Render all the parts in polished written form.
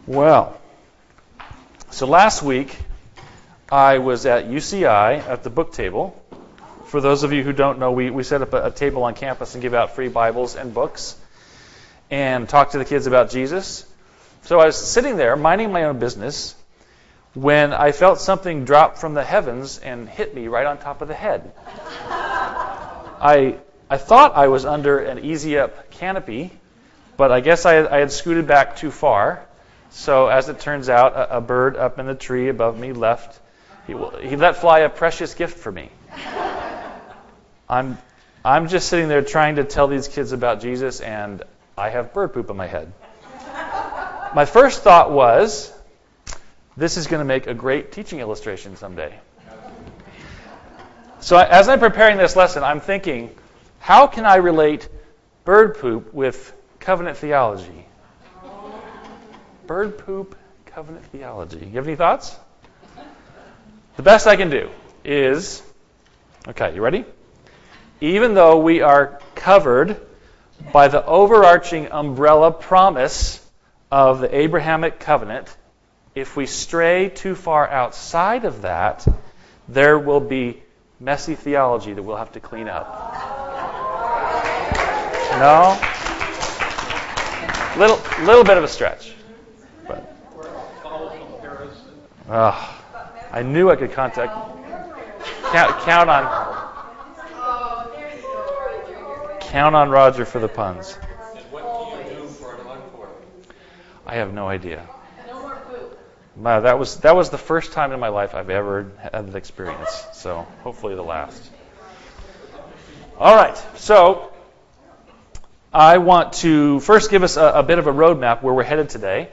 Well, so last week I was at UCI at the book table. For those of you who don't know, we set up a table on campus and give out free Bibles and books and talk to the kids about Jesus. So I was sitting there minding my own business when I felt something drop from the heavens and hit me right on top of the head. I thought I was under an Easy Up canopy, but I guess I had scooted back too far. So as it turns out, a bird up in the tree above me left. He let fly a precious gift for me. I'm just sitting there trying to tell these kids about Jesus, and I have bird poop on my head. My first thought was, this is going to make a great teaching illustration someday. So as I'm preparing this lesson, I'm thinking, how can I relate bird poop with covenant theology? Bird poop, covenant theology. You have any thoughts? The best I can do is, okay, you ready? Even though we are covered by the overarching umbrella promise of the Abrahamic covenant, if we stray too far outside of that, there will be messy theology that we'll have to clean up. No? Little bit of a stretch. But, I knew I could count on Roger for the puns. And what do you do for an encore? I have no idea. No more poop. Wow, that was the first time in my life I've ever had that experience. So hopefully the last. All right. So I want to first give us a bit of a roadmap where we're headed today.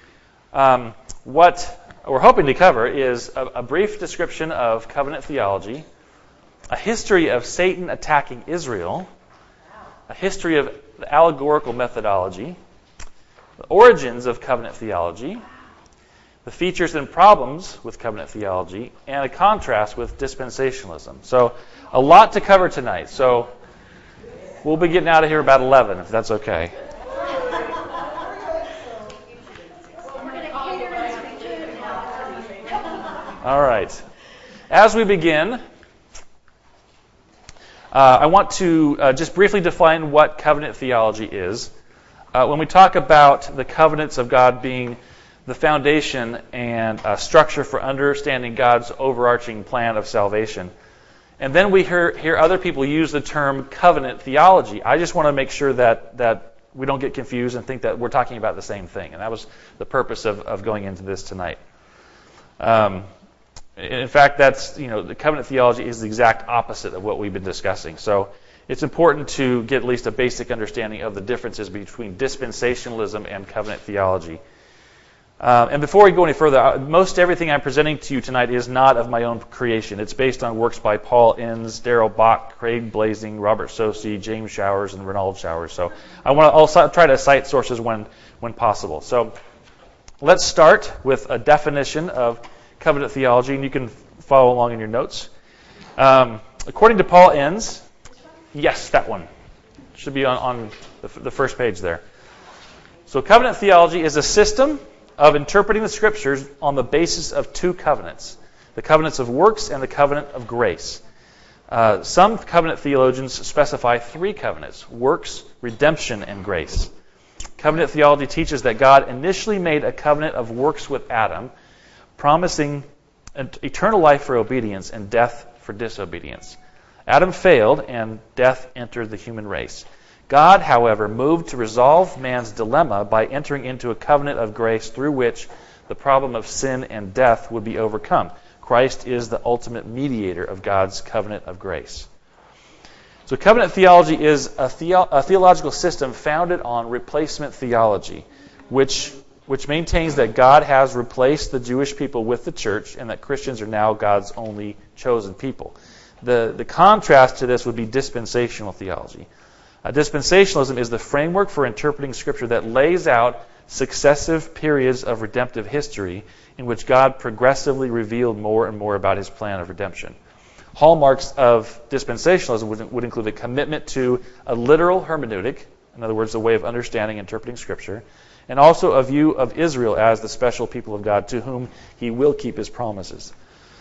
What we're hoping to cover is a brief description of covenant theology, a history of Satan attacking Israel, a history of the allegorical methodology, the origins of covenant theology, the features and problems with covenant theology, and a contrast with dispensationalism. So a lot to cover tonight. So we'll be getting out of here about 11, if that's okay. All right. As we begin, I want to just briefly define what covenant theology is. When we talk about the covenants of God being the foundation and structure for understanding God's overarching plan of salvation, and then we hear other people use the term covenant theology, I just want to make sure that we don't get confused and think that we're talking about the same thing. And that was the purpose of going into this tonight. In fact, the covenant theology is the exact opposite of what we've been discussing. So it's important to get at least a basic understanding of the differences between dispensationalism and covenant theology. And before we go any further, most everything I'm presenting to you tonight is not of my own creation. It's based on works by Paul Inns, Darrell Bock, Craig Blazing, Robert Sosi, James Showers, and Renald Showers. So I'll try to cite sources when possible. So let's start with a definition of covenant theology, and you can follow along in your notes. According to Paul Inns, yes, that one should be on the first page there. So covenant theology is a system of interpreting the Scriptures on the basis of two covenants, the covenants of works and the covenant of grace. Some covenant theologians specify three covenants: works, redemption, and grace. Covenant theology teaches that God initially made a covenant of works with Adam, promising eternal life for obedience and death for disobedience. Adam failed, and death entered the human race. God, however, moved to resolve man's dilemma by entering into a covenant of grace through which the problem of sin and death would be overcome. Christ is the ultimate mediator of God's covenant of grace. So covenant theology is a theological system founded on replacement theology, which maintains that God has replaced the Jewish people with the church and that Christians are now God's only chosen people. The contrast to this would be dispensational theology. Dispensationalism is the framework for interpreting Scripture that lays out successive periods of redemptive history in which God progressively revealed more and more about His plan of redemption. Hallmarks of dispensationalism would include a commitment to a literal hermeneutic, in other words, a way of understanding and interpreting Scripture, and also a view of Israel as the special people of God to whom he will keep his promises.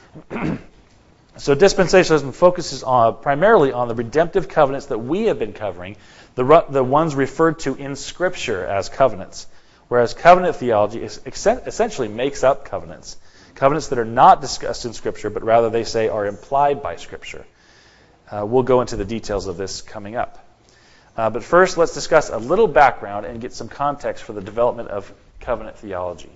So dispensationalism focuses primarily on the redemptive covenants that we have been covering, the ones referred to in Scripture as covenants, whereas covenant theology essentially makes up covenants that are not discussed in Scripture, but rather they say are implied by Scripture. We'll go into the details of this coming up. But first, let's discuss a little background and get some context for the development of covenant theology.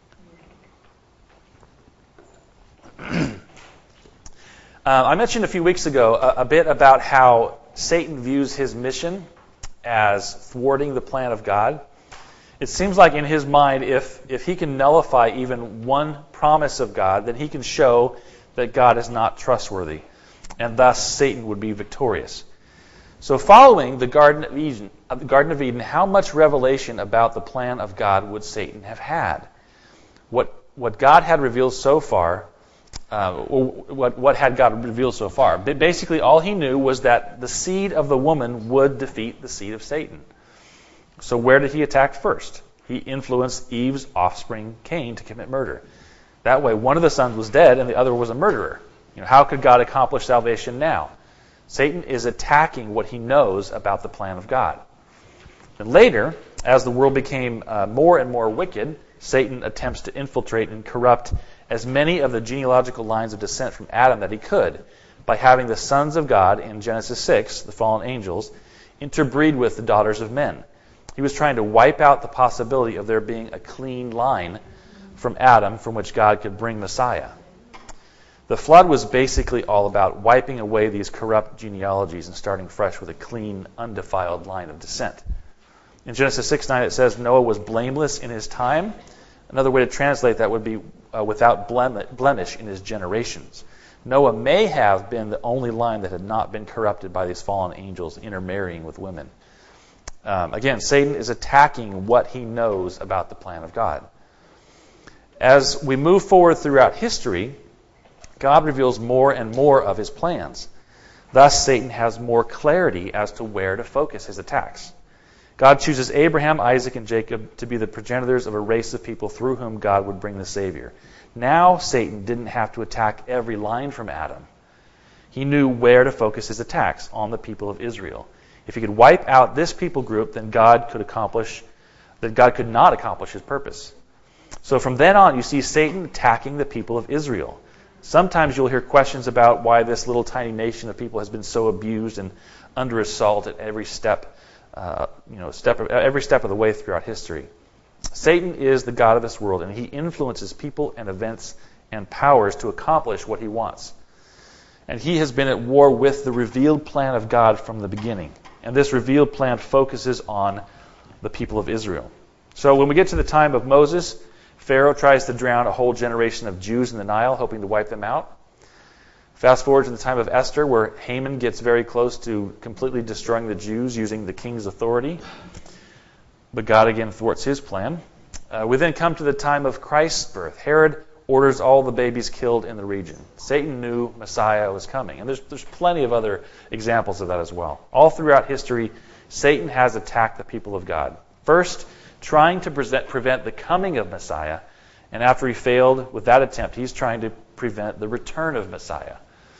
I mentioned a few weeks ago a bit about how Satan views his mission as thwarting the plan of God. It seems like in his mind, if he can nullify even one promise of God, then he can show that God is not trustworthy, and thus Satan would be victorious. So following the Garden of Eden, how much revelation about the plan of God would Satan have had? What God had revealed so far, what had God revealed so far? Basically, all he knew was that the seed of the woman would defeat the seed of Satan. So where did he attack first? He influenced Eve's offspring, Cain, to commit murder. That way, one of the sons was dead and the other was a murderer. How could God accomplish salvation now? Satan is attacking what he knows about the plan of God. And later, as the world became more and more wicked, Satan attempts to infiltrate and corrupt as many of the genealogical lines of descent from Adam that he could by having the sons of God in Genesis 6, the fallen angels, interbreed with the daughters of men. He was trying to wipe out the possibility of there being a clean line from Adam from which God could bring Messiah. The flood was basically all about wiping away these corrupt genealogies and starting fresh with a clean, undefiled line of descent. In Genesis 6:9 it says Noah was blameless in his time. Another way to translate that would be without blemish in his generations. Noah may have been the only line that had not been corrupted by these fallen angels intermarrying with women. Again, Satan is attacking what he knows about the plan of God. As we move forward throughout history, God reveals more and more of his plans. Thus, Satan has more clarity as to where to focus his attacks. God chooses Abraham, Isaac, and Jacob to be the progenitors of a race of people through whom God would bring the Savior. Now, Satan didn't have to attack every line from Adam. He knew where to focus his attacks, on the people of Israel. If he could wipe out this people group, then God could not accomplish his purpose. So from then on, you see Satan attacking the people of Israel. Sometimes you'll hear questions about why this little tiny nation of people has been so abused and under assault at every step of the way throughout history. Satan is the god of this world, and he influences people and events and powers to accomplish what he wants. And he has been at war with the revealed plan of God from the beginning. And this revealed plan focuses on the people of Israel. So when we get to the time of Moses, Pharaoh tries to drown a whole generation of Jews in the Nile, hoping to wipe them out. Fast forward to the time of Esther, where Haman gets very close to completely destroying the Jews using the king's authority. But God again thwarts his plan. We then come to the time of Christ's birth. Herod orders all the babies killed in the region. Satan knew Messiah was coming. And there's plenty of other examples of that as well. All throughout history, Satan has attacked the people of God. First, trying to prevent the coming of Messiah. And after he failed with that attempt, he's trying to prevent the return of Messiah.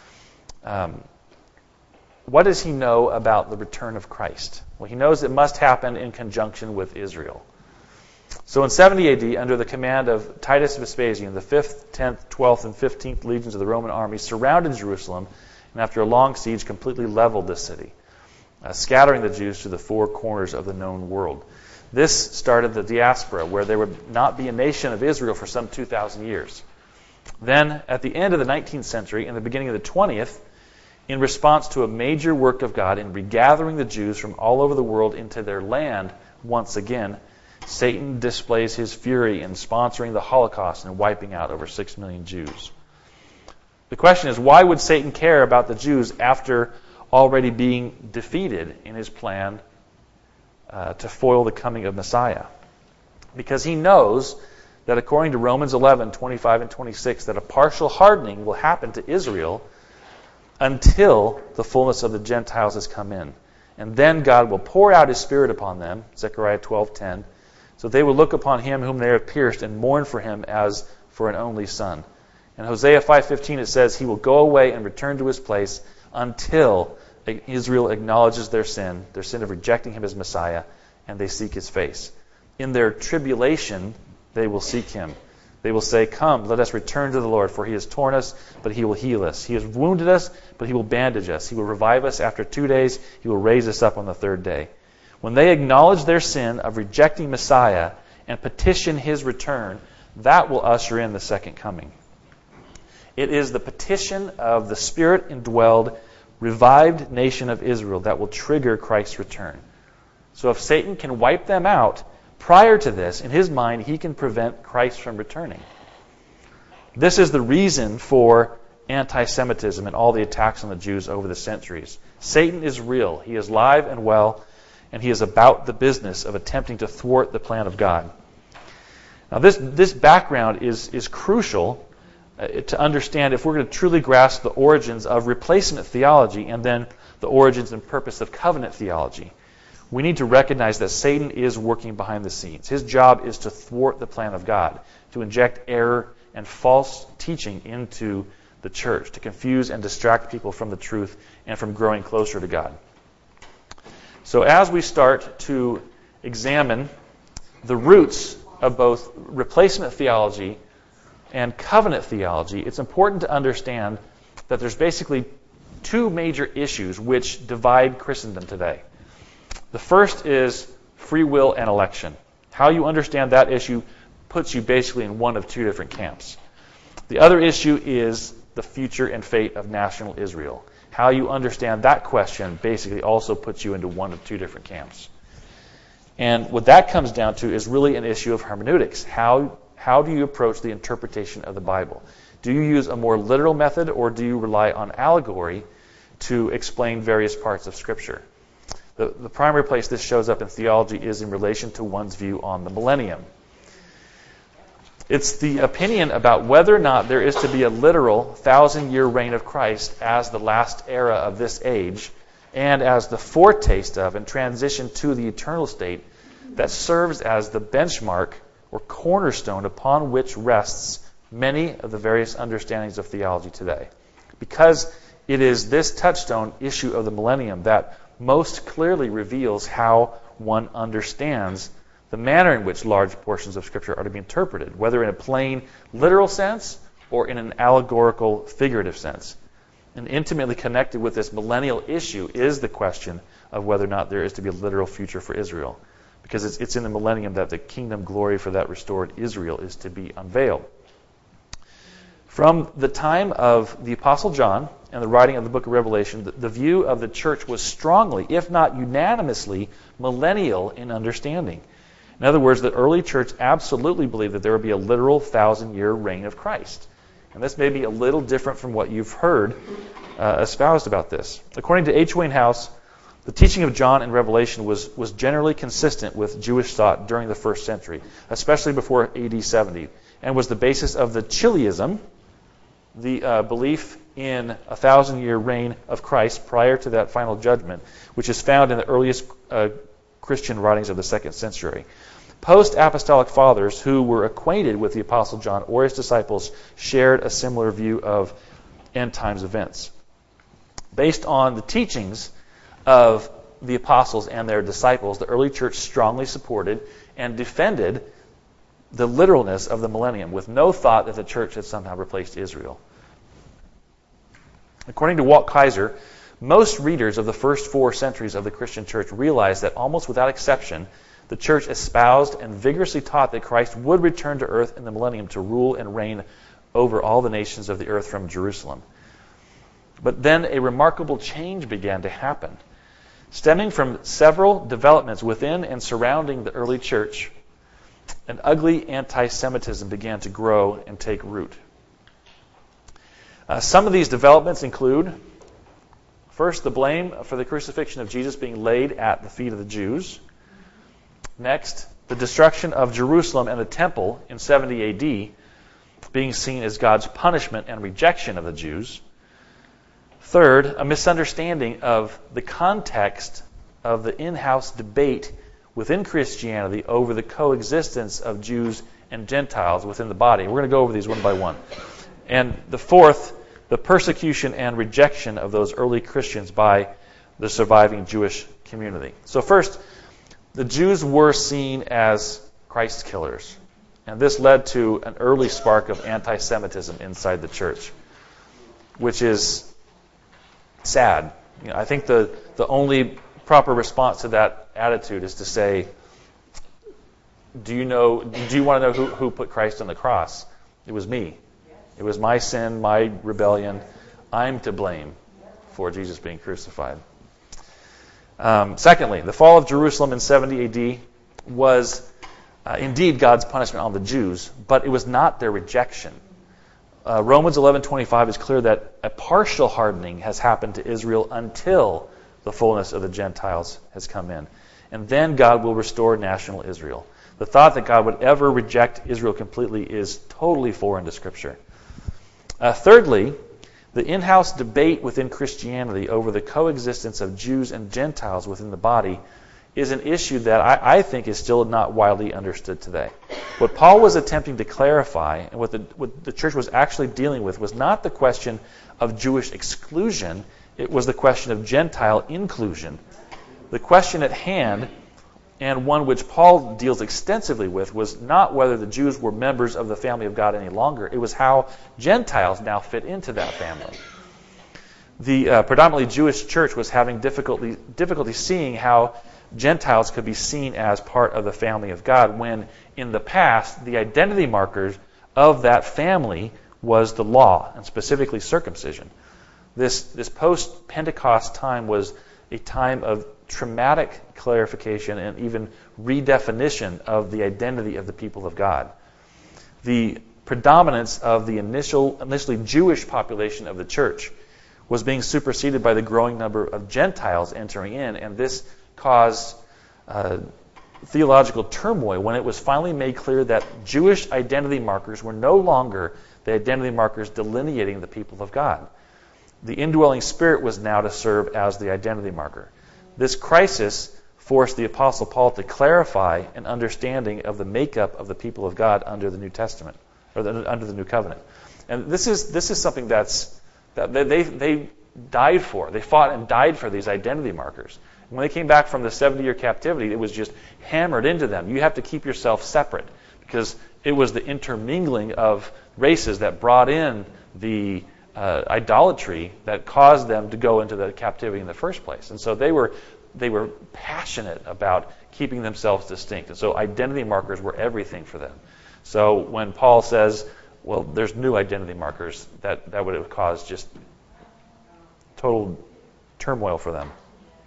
What does he know about the return of Christ? Well, he knows it must happen in conjunction with Israel. So in 70 AD, under the command of Titus Vespasian, the 5th, 10th, 12th, and 15th legions of the Roman army surrounded Jerusalem, and after a long siege, completely leveled the city, scattering the Jews to the four corners of the known world. This started the diaspora, where there would not be a nation of Israel for some 2,000 years. Then, at the end of the 19th century and the beginning of the 20th, in response to a major work of God in regathering the Jews from all over the world into their land once again, Satan displays his fury in sponsoring the Holocaust and wiping out over 6 million Jews. The question is, why would Satan care about the Jews after already being defeated in his plan to foil the coming of Messiah? Because he knows that according to Romans 11, 25 and 26, that a partial hardening will happen to Israel until the fullness of the Gentiles has come in. And then God will pour out his Spirit upon them, Zechariah 12:10, So they will look upon him whom they have pierced and mourn for him as for an only son. In Hosea 5:15 it says, he will go away and return to his place until Israel acknowledges their sin of rejecting him as Messiah, and they seek his face. In their tribulation, they will seek him. They will say, come, let us return to the Lord, for he has torn us, but he will heal us. He has wounded us, but he will bandage us. He will revive us after 2 days. He will raise us up on the third day. When they acknowledge their sin of rejecting Messiah and petition his return, that will usher in the second coming. It is the petition of the Spirit-indwelled, revived nation of Israel that will trigger Christ's return. So if Satan can wipe them out prior to this, in his mind, he can prevent Christ from returning. This is the reason for anti-Semitism and all the attacks on the Jews over the centuries. Satan is real. He is alive and well, and he is about the business of attempting to thwart the plan of God. Now, this background is crucial to understand if we're going to truly grasp the origins of replacement theology and then the origins and purpose of covenant theology. We need to recognize that Satan is working behind the scenes. His job is to thwart the plan of God, to inject error and false teaching into the church, to confuse and distract people from the truth and from growing closer to God. So as we start to examine the roots of both replacement theology and covenant theology, it's important to understand that there's basically two major issues which divide Christendom today. The first is free will and election. How you understand that issue puts you basically in one of two different camps. The other issue is the future and fate of national Israel. How you understand that question basically also puts you into one of two different camps. And what that comes down to is really an issue of hermeneutics. How do you approach the interpretation of the Bible? Do you use a more literal method, or do you rely on allegory to explain various parts of Scripture? The primary place this shows up in theology is in relation to one's view on the millennium. It's the opinion about whether or not there is to be a literal 1,000-year reign of Christ as the last era of this age and as the foretaste of and transition to the eternal state that serves as the benchmark or cornerstone upon which rests many of the various understandings of theology today. Because it is this touchstone issue of the millennium that most clearly reveals how one understands the manner in which large portions of Scripture are to be interpreted, whether in a plain, literal sense or in an allegorical, figurative sense. And intimately connected with this millennial issue is the question of whether or not there is to be a literal future for Israel, because it's in the millennium that the kingdom glory for that restored Israel is to be unveiled. From the time of the Apostle John and the writing of the book of Revelation, the view of the church was strongly, if not unanimously, millennial in understanding. In other words, the early church absolutely believed that there would be a literal 1,000-year reign of Christ. And this may be a little different from what you've heard espoused about this. According to H. Wayne House, the teaching of John in Revelation was generally consistent with Jewish thought during the first century, especially before AD 70, and was the basis of the Chiliasm, the belief in a 1,000-year reign of Christ prior to that final judgment, which is found in the earliest Christian writings of the 2nd century. Post-apostolic fathers who were acquainted with the Apostle John or his disciples shared a similar view of end times events. Based on the teachings of the apostles and their disciples, the early church strongly supported and defended the literalness of the millennium, with no thought that the church had somehow replaced Israel. According to Walt Kaiser, most readers of the first 4 centuries of the Christian church realized that almost without exception, the church espoused and vigorously taught that Christ would return to earth in the millennium to rule and reign over all the nations of the earth from Jerusalem. But then a remarkable change began to happen. Stemming from several developments within and surrounding the early church, an ugly anti-Semitism began to grow and take root. Some of these developments include, first, the blame for the crucifixion of Jesus being laid at the feet of the Jews. Next, the destruction of Jerusalem and the temple in 70 AD being seen as God's punishment and rejection of the Jews. Third, a misunderstanding of the context of the in-house debate within Christianity over the coexistence of Jews and Gentiles within the body. We're going to go over these one by one. And the fourth, the persecution and rejection of those early Christians by the surviving Jewish community. So first, the Jews were seen as Christ killers. And this led to an early spark of anti-Semitism inside the church, which is sad. I think the only proper response to that attitude is to say, do you want to know who put Christ on the cross? It was me. It was my sin, my rebellion. I'm to blame for Jesus being crucified. Secondly, the fall of Jerusalem in 70 AD was indeed God's punishment on the Jews, but it was not their rejection. Romans 11:25 is clear that a partial hardening has happened to Israel until the fullness of the Gentiles has come in. And then God will restore national Israel. The thought that God would ever reject Israel completely is totally foreign to Scripture. Thirdly, the in-house debate within Christianity over the coexistence of Jews and Gentiles within the body is an issue that I think is still not widely understood today. What Paul was attempting to clarify, and what the church was actually dealing with, was not the question of Jewish exclusion, it was the question of Gentile inclusion. The question at hand, and one which Paul deals extensively with, was not whether the Jews were members of the family of God any longer. It was how Gentiles now fit into that family. The predominantly Jewish church was having difficulty seeing how Gentiles could be seen as part of the family of God, when in the past the identity markers of that family was the law, and specifically circumcision. This post-Pentecost time was a time of traumatic clarification and even redefinition of the identity of the people of God. The predominance of the initially Jewish population of the church was being superseded by the growing number of Gentiles entering in, and this caused theological turmoil when it was finally made clear that Jewish identity markers were no longer the identity markers delineating the people of God. The indwelling Spirit was now to serve as the identity marker. This crisis forced the Apostle Paul to clarify an understanding of the makeup of the people of God under the New Testament, or under the New Covenant. And this is something that they died for. They fought and died for these identity markers. When they came back from the 70-year captivity, it was just hammered into them. You have to keep yourself separate, because it was the intermingling of races that brought in the idolatry that caused them to go into the captivity in the first place. And so they were passionate about keeping themselves distinct. And so identity markers were everything for them. So when Paul says, well, there's new identity markers, that would have caused just total turmoil for them.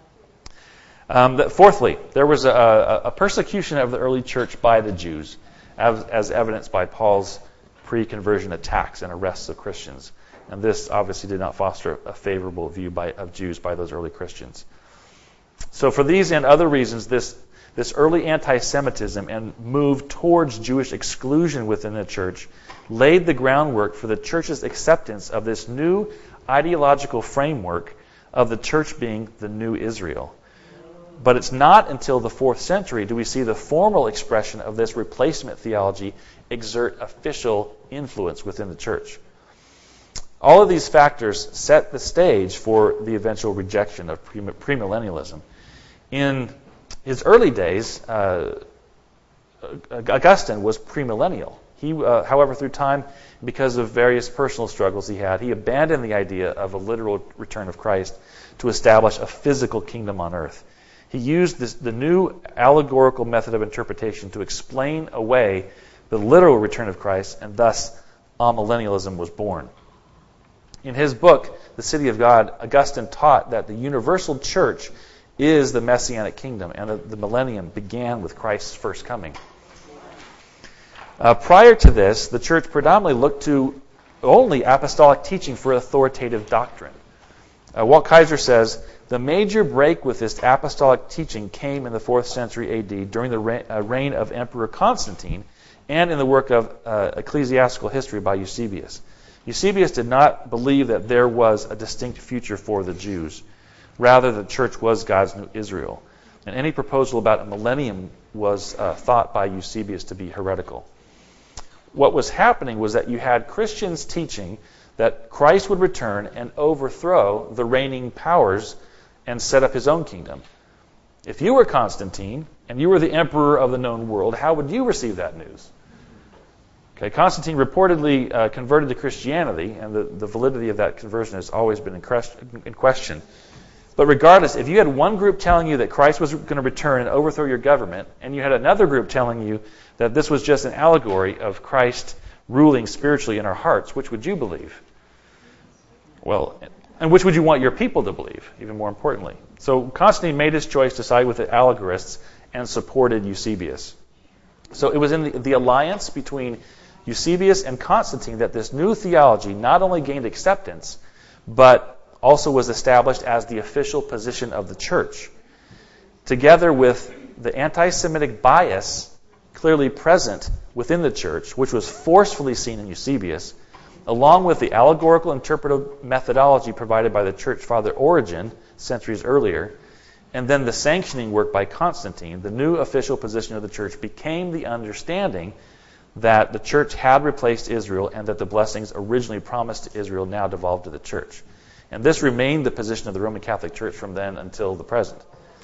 Fourthly, there was a persecution of the early church by the Jews, as evidenced by Paul's pre-conversion attacks and arrests of Christians. And this obviously did not foster a favorable view of Jews by those early Christians. So for these and other reasons, this early anti-Semitism and move towards Jewish exclusion within the church laid the groundwork for the church's acceptance of this new ideological framework of the church being the new Israel. But it's not until the 4th century do we see the formal expression of this replacement theology exert official influence within the church. All of these factors set the stage for the eventual rejection of premillennialism. In his early days, Augustine was premillennial. He, however, through time, because of various personal struggles he abandoned the idea of a literal return of Christ to establish a physical kingdom on earth. He used the new allegorical method of interpretation to explain away the literal return of Christ, and thus amillennialism was born. In his book, The City of God, Augustine taught that the universal church is the messianic kingdom, and the millennium began with Christ's first coming. Prior to this, the church predominantly looked to only apostolic teaching for authoritative doctrine. Walt Kaiser says, the major break with this apostolic teaching came in the 4th century AD during the reign of Emperor Constantine and in the work of Ecclesiastical History by Eusebius. Eusebius did not believe that there was a distinct future for the Jews. Rather, the church was God's new Israel. and any proposal about a millennium was thought by Eusebius to be heretical. What was happening was that you had Christians teaching that Christ would return and overthrow the reigning powers and set up his own kingdom. If you were Constantine and you were the emperor of the known world, how would you receive that news? Okay, Constantine reportedly converted to Christianity, and the validity of that conversion has always been in question. But regardless, if you had one group telling you that Christ was going to return and overthrow your government, and you had another group telling you that this was just an allegory of Christ ruling spiritually in our hearts, which would you believe? Well, and which would you want your people to believe, even more importantly? So Constantine made his choice to side with the allegorists and supported Eusebius. So it was in the alliance between Eusebius and Constantine that this new theology not only gained acceptance, but also was established as the official position of the church. Together with the anti-Semitic bias clearly present within the church, which was forcefully seen in Eusebius, along with the allegorical interpretive methodology provided by the church father Origen centuries earlier, and then the sanctioning work by Constantine, the new official position of the church became the understanding that the church had replaced Israel and that the blessings originally promised to Israel now devolved to the church. And this remained the position of the Roman Catholic Church from then until the present.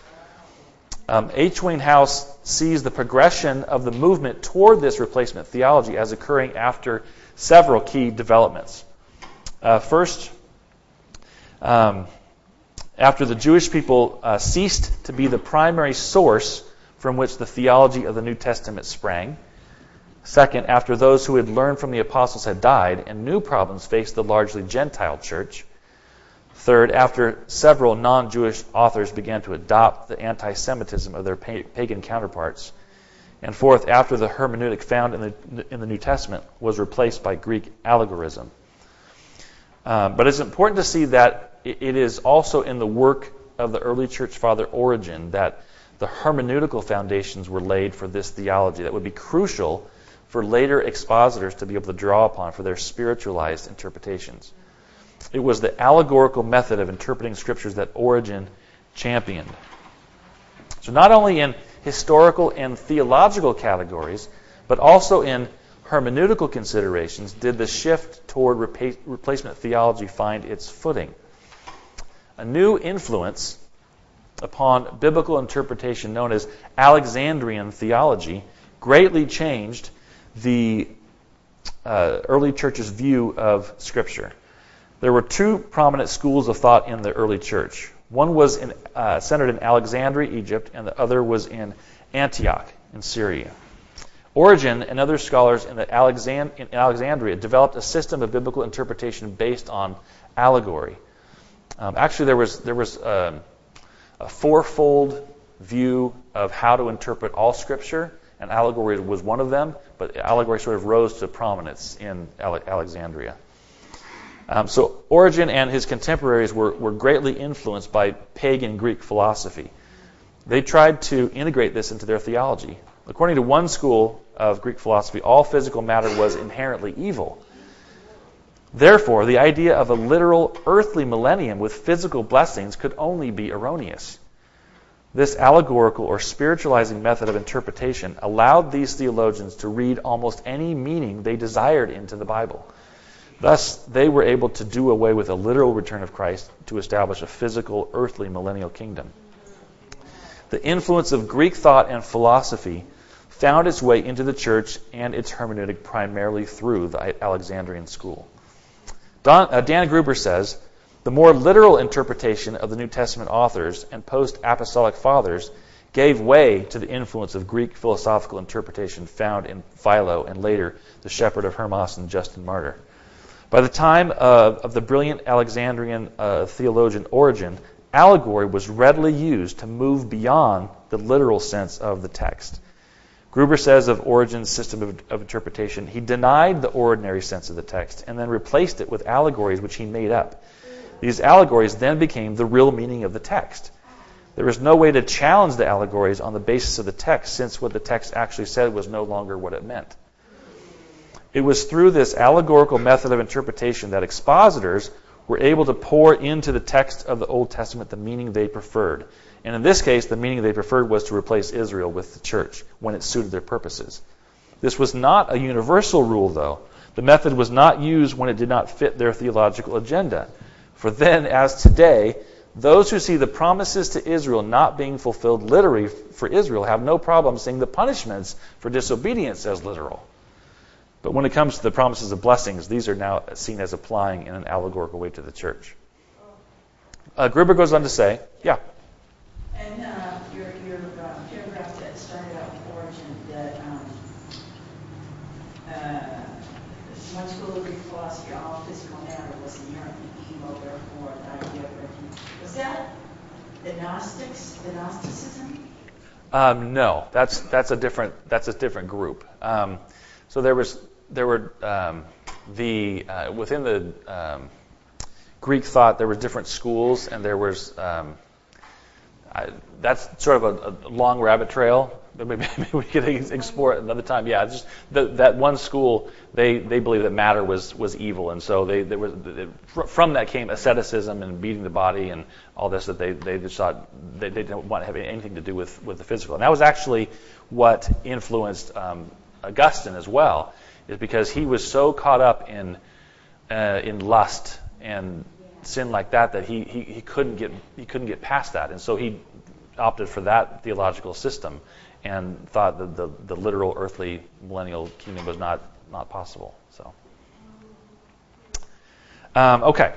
H. Wayne House sees the progression of the movement toward this replacement theology as occurring after several key developments. First, after the Jewish people ceased to be the primary source from which the theology of the New Testament sprang. Second, after those who had learned from the apostles had died and new problems faced the largely Gentile church. Third, after several non-Jewish authors began to adopt the anti-Semitism of their pagan counterparts. And fourth, after the hermeneutic found in the New Testament was replaced by Greek allegorism. But it's important to see that it is also in the work of the early church father Origen that the hermeneutical foundations were laid for this theology that would be crucial for later expositors to be able to draw upon for their spiritualized interpretations. It was the allegorical method of interpreting scriptures that Origen championed. So not only in historical and theological categories, but also in hermeneutical considerations did the shift toward replacement theology find its footing. A new influence upon biblical interpretation known as Alexandrian theology greatly changed the early church's view of Scripture. There were two prominent schools of thought in the early church. One was centered in Alexandria, Egypt, and the other was in Antioch in Syria. Origen and other scholars in Alexandria developed a system of biblical interpretation based on allegory. Actually, there was a fourfold view of how to interpret all Scripture, and allegory was one of them, but allegory sort of rose to prominence in Alexandria. So Origen and his contemporaries were greatly influenced by pagan Greek philosophy. They tried to integrate this into their theology. According to one school of Greek philosophy, all physical matter was inherently evil. Therefore, the idea of a literal earthly millennium with physical blessings could only be erroneous. This allegorical or spiritualizing method of interpretation allowed these theologians to read almost any meaning they desired into the Bible. Thus, they were able to do away with a literal return of Christ to establish a physical, earthly millennial kingdom. The influence of Greek thought and philosophy found its way into the church and its hermeneutic primarily through the Alexandrian school. Dan Gruber says, the more literal interpretation of the New Testament authors and post-apostolic fathers gave way to the influence of Greek philosophical interpretation found in Philo and later the Shepherd of Hermas and Justin Martyr. By the time of the brilliant Alexandrian theologian Origen, allegory was readily used to move beyond the literal sense of the text. Gruber says of Origen's system of interpretation, he denied the ordinary sense of the text and then replaced it with allegories which he made up. These allegories then became the real meaning of the text. There was no way to challenge the allegories on the basis of the text, since what the text actually said was no longer what it meant. It was through this allegorical method of interpretation that expositors were able to pour into the text of the Old Testament the meaning they preferred. And in this case, the meaning they preferred was to replace Israel with the church when it suited their purposes. This was not a universal rule, though. The method was not used when it did not fit their theological agenda. For then, as today, those who see the promises to Israel not being fulfilled literally for Israel have no problem seeing the punishments for disobedience as literal. But when it comes to the promises of blessings, these are now seen as applying in an allegorical way to the church. Gruber goes on to say, yeah. And your paragraph that started out with origin, that one school of Greek philosophy, all physical matter was inherently evil, therefore the idea of origin. Was that the Gnostics, the Gnosticism? No, that's a different group. So there were within the Greek thought there were different schools, and there was that's sort of a long rabbit trail. Maybe we could explore it another time. Yeah, just that one school, they believed that matter was evil, and so from that came asceticism and beating the body and all this, that they just thought they didn't want to have anything to do with the physical. And that was actually what influenced Augustine as well, is because he was so caught up in lust and sin like that he couldn't get past that, and so he opted for that theological system and thought that the literal earthly millennial kingdom was not possible. So, okay.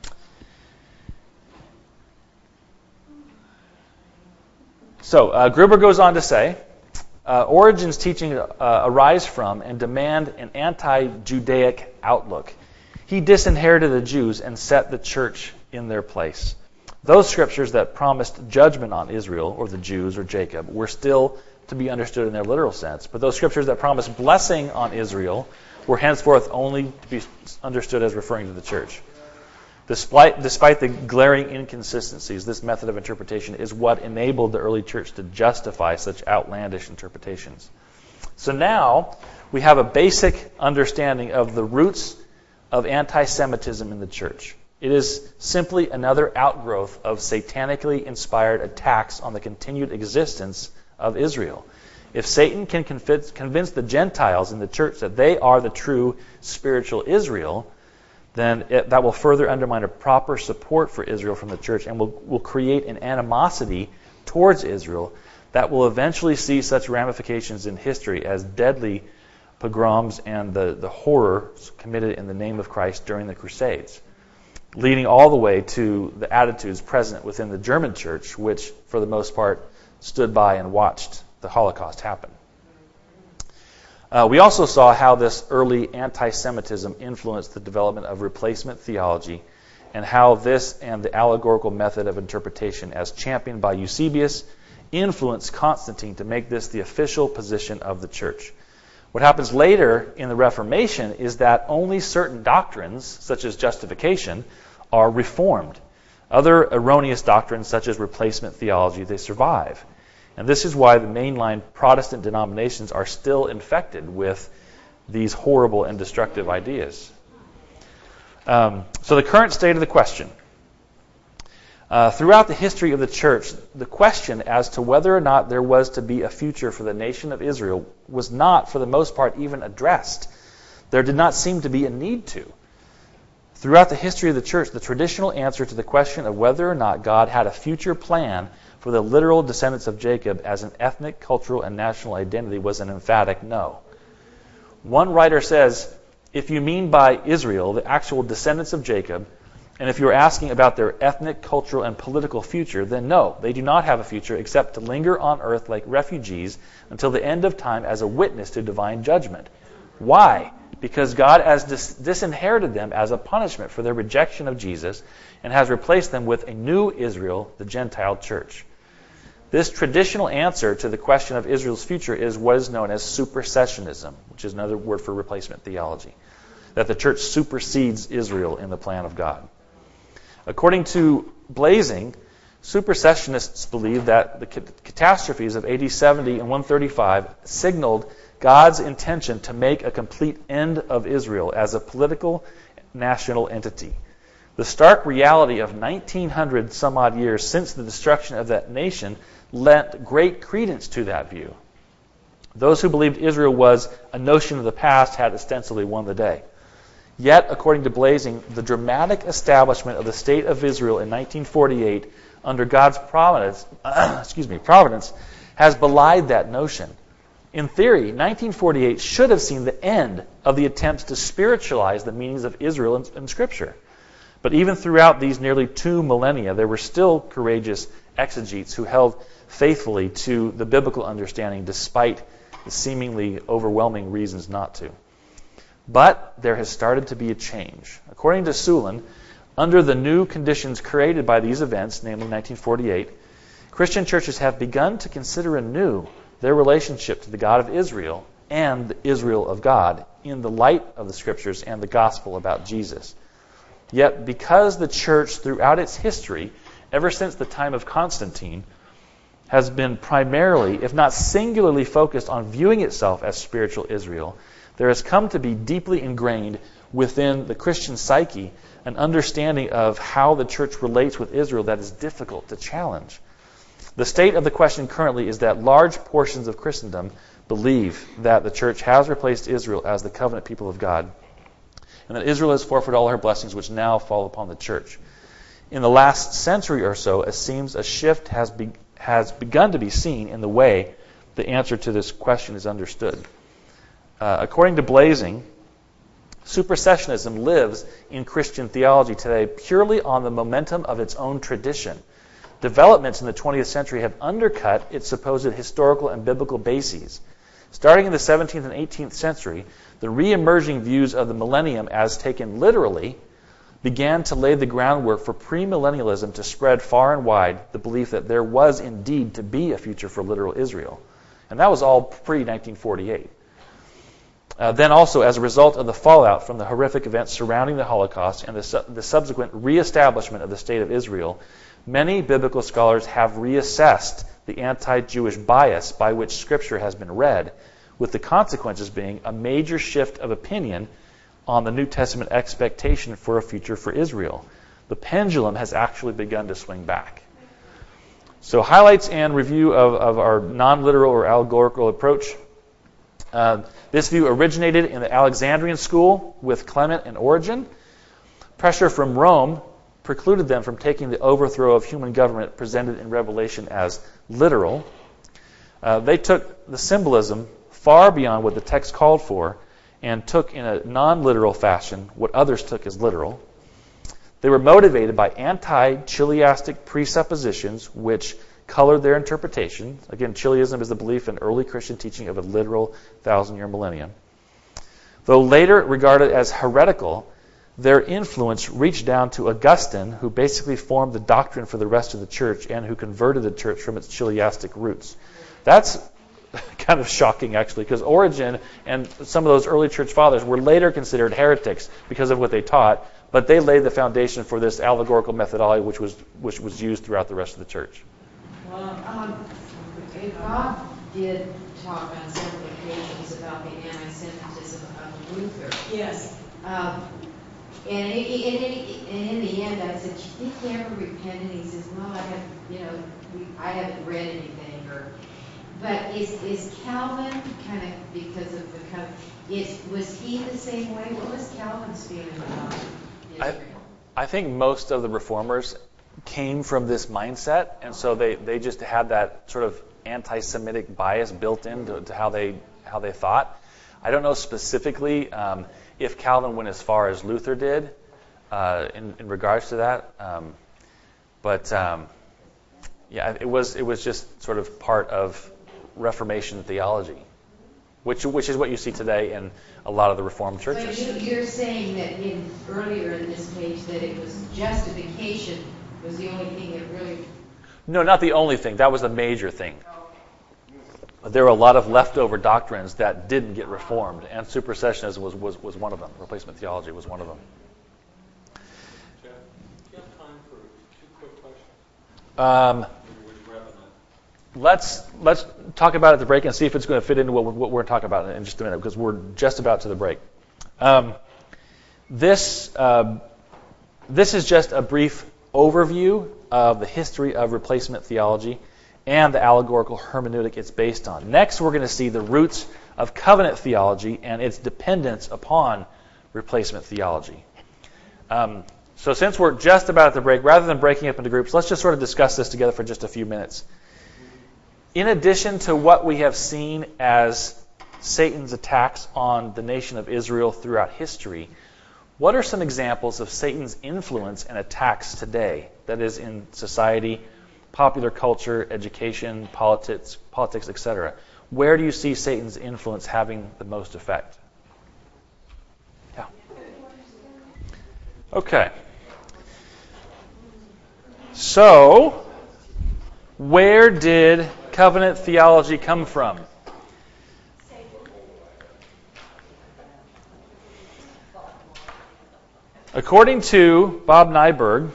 So Gruber goes on to say, Origen's teaching arise from and demand an anti-Judaic outlook. He disinherited the Jews and set the church in their place. Those scriptures that promised judgment on Israel, or the Jews, or Jacob, were still to be understood in their literal sense. But those scriptures that promised blessing on Israel were henceforth only to be understood as referring to the church. Despite the glaring inconsistencies, this method of interpretation is what enabled the early church to justify such outlandish interpretations. So now we have a basic understanding of the roots of anti-Semitism in the church. It is simply another outgrowth of satanically inspired attacks on the continued existence of Israel. If Satan can convince the Gentiles in the church that they are the true spiritual Israel, then that will further undermine a proper support for Israel from the church and will create an animosity towards Israel that will eventually see such ramifications in history as deadly pogroms and the horrors committed in the name of Christ during the Crusades, leading all the way to the attitudes present within the German church, which, for the most part, stood by and watched the Holocaust happen. We also saw how this early anti-Semitism influenced the development of replacement theology, and how this and the allegorical method of interpretation, as championed by Eusebius, influenced Constantine to make this the official position of the church. What happens later in the Reformation is that only certain doctrines, such as justification, are reformed. Other erroneous doctrines, such as replacement theology, they survive. And this is why the mainline Protestant denominations are still infected with these horrible and destructive ideas. So the current state of the question. Throughout the history of the church, the question as to whether or not there was to be a future for the nation of Israel was not, for the most part, even addressed. There did not seem to be a need to. Throughout the history of the church, the traditional answer to the question of whether or not God had a future plan for the literal descendants of Jacob as an ethnic, cultural, and national identity was an emphatic no. One writer says, if you mean by Israel the actual descendants of Jacob, and if you're asking about their ethnic, cultural, and political future, then no, they do not have a future except to linger on earth like refugees until the end of time as a witness to divine judgment. Why? Because God has disinherited them as a punishment for their rejection of Jesus and has replaced them with a new Israel, the Gentile church. This traditional answer to the question of Israel's future is what is known as supersessionism, which is another word for replacement theology, that the church supersedes Israel in the plan of God. According to Blazing, supersessionists believe that the catastrophes of AD 70 and 135 signaled God's intention to make a complete end of Israel as a political national entity. The stark reality of 1900 some odd years since the destruction of that nation lent great credence to that view. Those who believed Israel was a notion of the past had ostensibly won the day. Yet, according to Blazing, the dramatic establishment of the State of Israel in 1948 under God's providence, providence has belied that notion. In theory, 1948 should have seen the end of the attempts to spiritualize the meanings of Israel in Scripture. But even throughout these nearly 2 millennia, there were still courageous exegetes who held faithfully to the biblical understanding despite the seemingly overwhelming reasons not to. But there has started to be a change. According to Sulin, under the new conditions created by these events, namely 1948, Christian churches have begun to consider anew their relationship to the God of Israel and the Israel of God in the light of the Scriptures and the gospel about Jesus. Yet because the church throughout its history, ever since the time of Constantine, has been primarily, if not singularly focused on viewing itself as spiritual Israel, there has come to be deeply ingrained within the Christian psyche an understanding of how the church relates with Israel that is difficult to challenge. The state of the question currently is that large portions of Christendom believe that the church has replaced Israel as the covenant people of God, and that Israel has forfeited all her blessings which now fall upon the church. In the last century or so, it seems a shift has begun to be seen in the way the answer to this question is understood. According to Blazing, supersessionism lives in Christian theology today purely on the momentum of its own tradition. Developments in the 20th century have undercut its supposed historical and biblical bases. Starting in the 17th and 18th century, the re-emerging views of the millennium as taken literally began to lay the groundwork for premillennialism to spread far and wide the belief that there was indeed to be a future for literal Israel. And that was all pre-1948. Then also, as a result of the fallout from the horrific events surrounding the Holocaust and the subsequent reestablishment of the State of Israel, many biblical scholars have reassessed the anti-Jewish bias by which Scripture has been read, with the consequences being a major shift of opinion on the New Testament expectation for a future for Israel. The pendulum has actually begun to swing back. So highlights and review of our non-literal or allegorical approach. This view originated in the Alexandrian school with Clement and Origen. Pressure from Rome precluded them from taking the overthrow of human government presented in Revelation as literal. They took the symbolism far beyond what the text called for and took in a non-literal fashion what others took as literal. They were motivated by anti-chiliastic presuppositions which colored their interpretation. Again, chiliasm is the belief in early Christian teaching of a literal 1,000-year millennium. Though later regarded as heretical, their influence reached down to Augustine, who basically formed the doctrine for the rest of the church and who converted the church from its chiliastic roots. That's kind of shocking, actually, because Origen and some of those early church fathers were later considered heretics because of what they taught, but they laid the foundation for this allegorical methodology which was used throughout the rest of the church. Bob did talk on several occasions about the anti-Semitism of Luther. Yes. And in the end, I said, "Do you think he ever repented?" He says, "Well, I haven't read anything." But is Calvin kind of because of the was he the same way? What was Calvin's feeling about Israel? I think most of the reformers came from this mindset, and so they just had that sort of anti-Semitic bias built into how they thought. I don't know specifically if Calvin went as far as Luther did in regards to that, but it was just sort of part of Reformation theology, which is what you see today in a lot of the Reformed churches. So you're saying that earlier in this page that it was justification was the only thing that really... No, not the only thing. That was the major thing. There were a lot of leftover doctrines that didn't get reformed, and supersessionism was one of them. Replacement theology was one of them. Jeff, do you have time for 2 quick questions? Let's talk about it at the break and see if it's going to fit into what we're talking about in just a minute, because we're just about to the break. This This is just a brief overview of the history of replacement theology and the allegorical hermeneutic it's based on. Next, we're going to see the roots of covenant theology and its dependence upon replacement theology. So since we're just about at the break, rather than breaking up into groups, let's just sort of discuss this together for just a few minutes. In addition to what we have seen as Satan's attacks on the nation of Israel throughout history, what are some examples of Satan's influence and attacks today, that is, in society, popular culture, education, politics, etc.? Where do you see Satan's influence having the most effect? Yeah. Okay. So, where did covenant theology come from? According to Bob Nyberg,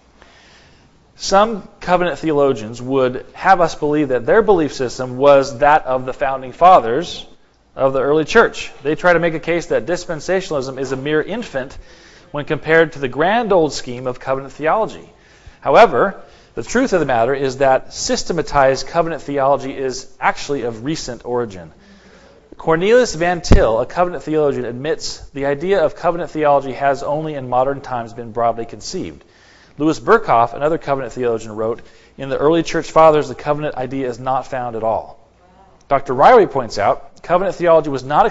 some covenant theologians would have us believe that their belief system was that of the founding fathers of the early church. They try to make a case that dispensationalism is a mere infant when compared to the grand old scheme of covenant theology. However, the truth of the matter is that systematized covenant theology is actually of recent origin. Cornelius Van Til, a covenant theologian, admits the idea of covenant theology has only in modern times been broadly conceived. Louis Berkhoff, another covenant theologian, wrote, "In the early church fathers, the covenant idea is not found at all." Dr. Ryrie points out, covenant theology was not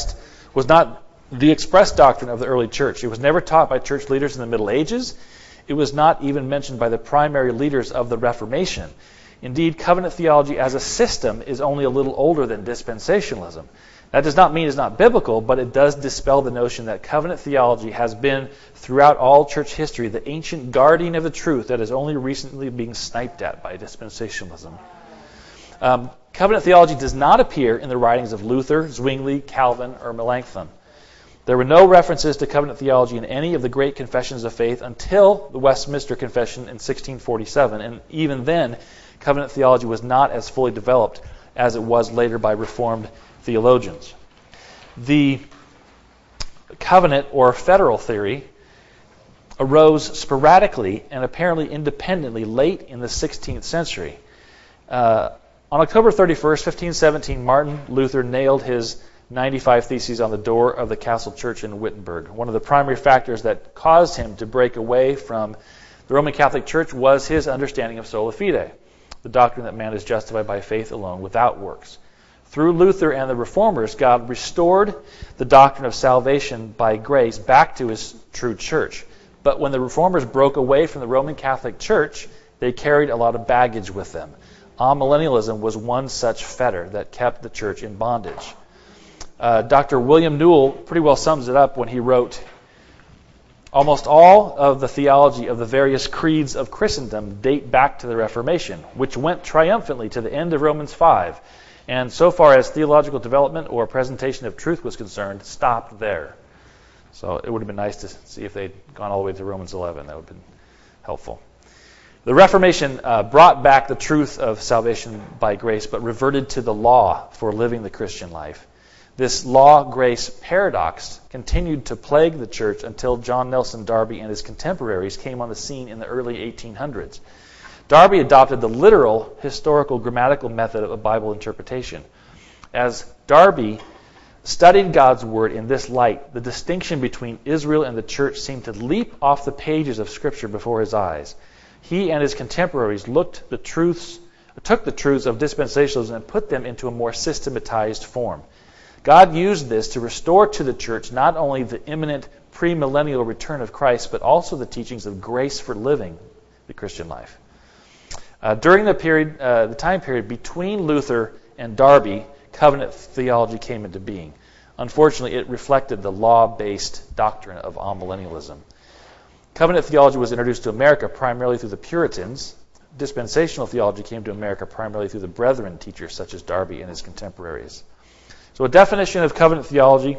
the expressed doctrine of the early church. It was never taught by church leaders in the Middle Ages. It was not even mentioned by the primary leaders of the Reformation. Indeed, covenant theology as a system is only a little older than dispensationalism. That does not mean it's not biblical, but it does dispel the notion that covenant theology has been, throughout all church history, the ancient guardian of the truth that is only recently being sniped at by dispensationalism. Covenant theology does not appear in the writings of Luther, Zwingli, Calvin, or Melanchthon. There were no references to covenant theology in any of the great confessions of faith until the Westminster Confession in 1647, and even then, covenant theology was not as fully developed as it was later by Reformed theologians. The covenant or federal theory arose sporadically and apparently independently late in the 16th century. On October 31st, 1517, Martin Luther nailed his 95 Theses on the door of the Castle Church in Wittenberg. One of the primary factors that caused him to break away from the Roman Catholic Church was his understanding of sola fide, the doctrine that man is justified by faith alone without works. Through Luther and the Reformers, God restored the doctrine of salvation by grace back to his true church. But when the Reformers broke away from the Roman Catholic Church, they carried a lot of baggage with them. Amillennialism was one such fetter that kept the church in bondage. Dr. William Newell pretty well sums it up when he wrote, "Almost all of the theology of the various creeds of Christendom date back to the Reformation, which went triumphantly to the end of Romans 5, and so far as theological development or presentation of truth was concerned, stopped there." So it would have been nice to see if they'd gone all the way to Romans 11. That would have been helpful. The Reformation brought back the truth of salvation by grace, but reverted to the law for living the Christian life. This law-grace paradox continued to plague the church until John Nelson Darby and his contemporaries came on the scene in the early 1800s. Darby adopted the literal, historical, grammatical method of Bible interpretation. As Darby studied God's Word in this light, the distinction between Israel and the church seemed to leap off the pages of Scripture before his eyes. He and his contemporaries took the truths of dispensationalism and put them into a more systematized form. God used this to restore to the church not only the imminent premillennial return of Christ, but also the teachings of grace for living the Christian life. During the time period between Luther and Darby, covenant theology came into being. Unfortunately, it reflected the law-based doctrine of amillennialism. Covenant theology was introduced to America primarily through the Puritans. Dispensational theology came to America primarily through the Brethren teachers such as Darby and his contemporaries. So a definition of covenant theology,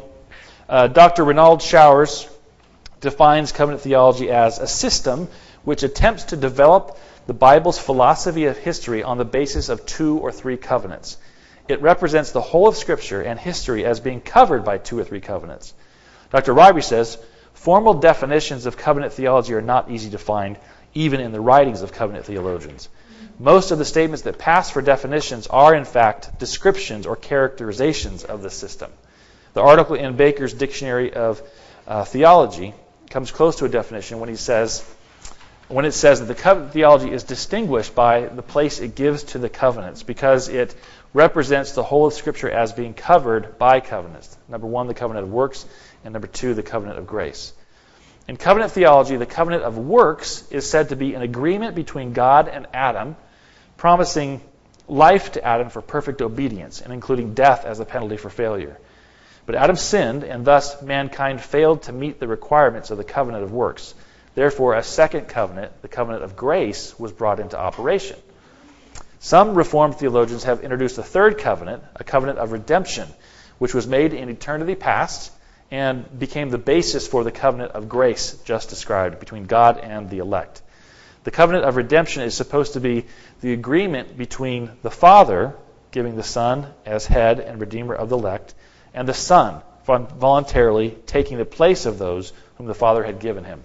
Dr. Renald Showers defines covenant theology as a system which attempts to develop the Bible's philosophy of history on the basis of 2 or 3 covenants. It represents the whole of Scripture and history as being covered by 2 or 3 covenants. Dr. Ryrie says, Formal definitions of covenant theology are not easy to find, even in the writings of covenant theologians. Most of the statements that pass for definitions are, in fact, descriptions or characterizations of the system. The article in Baker's Dictionary of Theology comes close to a definition when it says that the covenant theology is distinguished by the place it gives to the covenants, because it represents the whole of Scripture as being covered by covenants. Number one, the covenant of works, and number two, the covenant of grace. In covenant theology, the covenant of works is said to be an agreement between God and Adam, promising life to Adam for perfect obedience, and including death as a penalty for failure. But Adam sinned, and thus mankind failed to meet the requirements of the covenant of works. Therefore, a second covenant, the covenant of grace, was brought into operation. Some Reformed theologians have introduced a third covenant, a covenant of redemption, which was made in eternity past and became the basis for the covenant of grace just described between God and the elect. The covenant of redemption is supposed to be the agreement between the Father, giving the Son as head and redeemer of the elect, and the Son, voluntarily taking the place of those whom the Father had given him.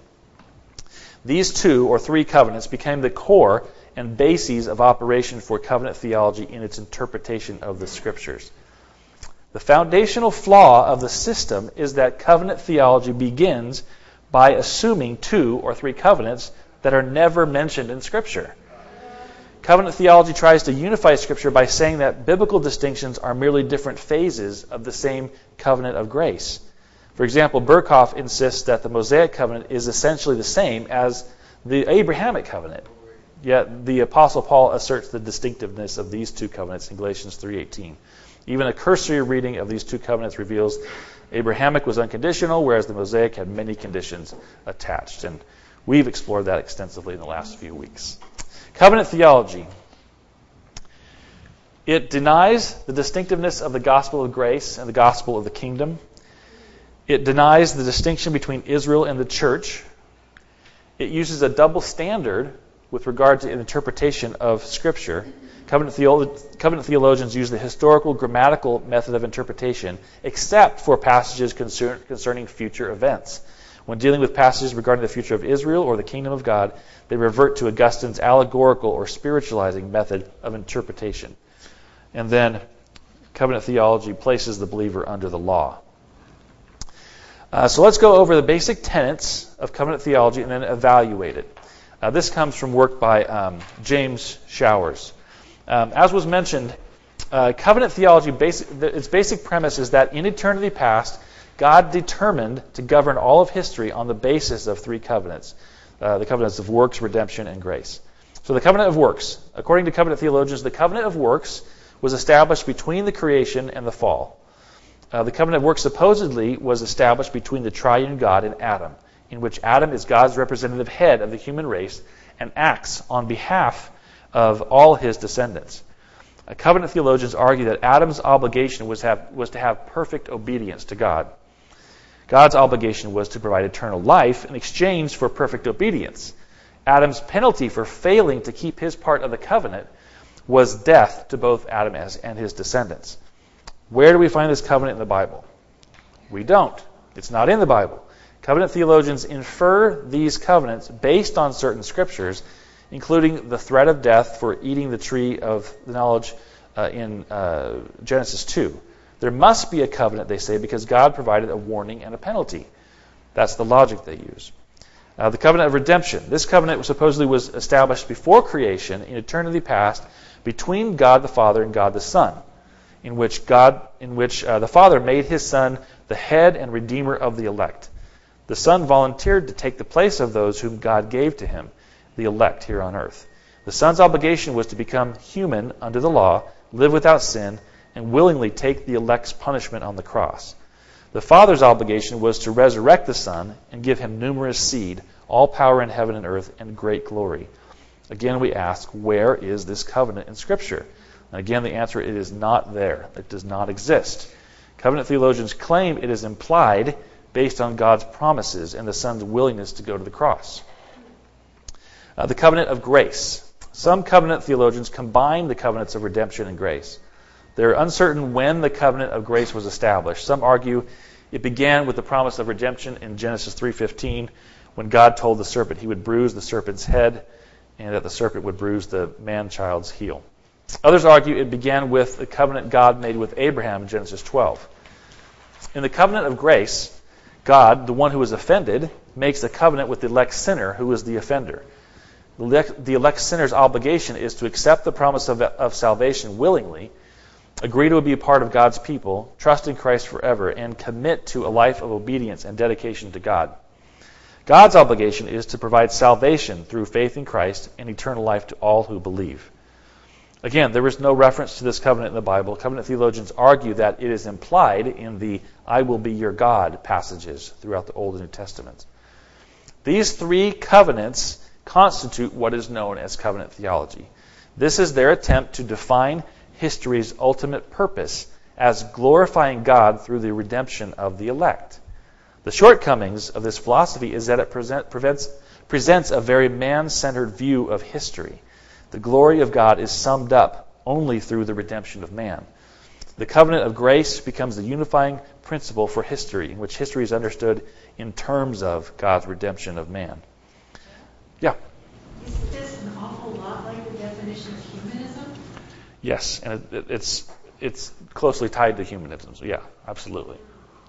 These two or three covenants became the core and bases of operation for covenant theology in its interpretation of the Scriptures. The foundational flaw of the system is that covenant theology begins by assuming two or three covenants that are never mentioned in Scripture. Covenant theology tries to unify Scripture by saying that biblical distinctions are merely different phases of the same covenant of grace. For example, Berkhoff insists that the Mosaic covenant is essentially the same as the Abrahamic covenant. Yet the Apostle Paul asserts the distinctiveness of these two covenants in Galatians 3:18. Even a cursory reading of these two covenants reveals Abrahamic was unconditional, whereas the Mosaic had many conditions attached. And we've explored that extensively in the last few weeks. Covenant theology. It denies the distinctiveness of the gospel of grace and the gospel of the kingdom. It denies the distinction between Israel and the church. It uses a double standard with regard to an interpretation of Scripture. Covenant theologians use the historical grammatical method of interpretation, except for passages concerning future events. When dealing with passages regarding the future of Israel or the kingdom of God, they revert to Augustine's allegorical or spiritualizing method of interpretation. And then covenant theology places the believer under the law. So let's go over the basic tenets of covenant theology and then evaluate it. This comes from work by James Showers. As was mentioned, covenant theology, its basic premise is that in eternity past, God determined to govern all of history on the basis of three covenants, the covenants of works, redemption, and grace. So the covenant of works, according to covenant theologians, the covenant of works was established between the creation and the fall. The covenant of works supposedly was established between the triune God and Adam, in which Adam is God's representative head of the human race and acts on behalf of all his descendants. Covenant theologians argue that Adam's obligation was to have perfect obedience to God. God's obligation was to provide eternal life in exchange for perfect obedience. Adam's penalty for failing to keep his part of the covenant was death to both Adam and his descendants. Where do we find this covenant in the Bible? We don't. It's not in the Bible. Covenant theologians infer these covenants based on certain scriptures, including the threat of death for eating the tree of the knowledge in Genesis 2. There must be a covenant, they say, because God provided a warning and a penalty. That's the logic they use. The covenant of redemption. This covenant supposedly was established before creation in eternity past between God the Father and God the Son, in which the Father made his Son the head and redeemer of the elect. The Son volunteered to take the place of those whom God gave to him, the elect here on earth. The Son's obligation was to become human under the law, live without sin, and willingly take the elect's punishment on the cross. The Father's obligation was to resurrect the Son and give him numerous seed, all power in heaven and earth, and great glory. Again, we ask, where is this covenant in Scripture? And again, the answer, it is not there. It does not exist. Covenant theologians claim it is implied based on God's promises and the Son's willingness to go to the cross. The covenant of grace. Some covenant theologians combine the covenants of redemption and grace. They're uncertain when the covenant of grace was established. Some argue It began with the promise of redemption in Genesis 3:15, when God told the serpent he would bruise the serpent's head and that the serpent would bruise the man-child's heel. Others argue it began with the covenant God made with Abraham in Genesis 12. In the covenant of grace, God, the one who was offended, makes a covenant with the elect sinner who is the offender. The elect sinner's obligation is to accept the promise of salvation willingly, agree to be a part of God's people, trust in Christ forever, and commit to a life of obedience and dedication to God. God's obligation is to provide salvation through faith in Christ and eternal life to all who believe. Again, there is no reference to this covenant in the Bible. Covenant theologians argue that it is implied in the "I will be your God" passages throughout the Old and New Testaments. These three covenants constitute what is known as covenant theology. This is their attempt to define history's ultimate purpose as glorifying God through the redemption of the elect. The shortcomings of this philosophy is that it presents a very man-centered view of history. The glory of God is summed up only through the redemption of man. The covenant of grace becomes the unifying principle for history, in which history is understood in terms of God's redemption of man. Yeah? Isn't this an awful lot like the definition of humanism? Yes, and it's closely tied to humanism. So yeah, absolutely.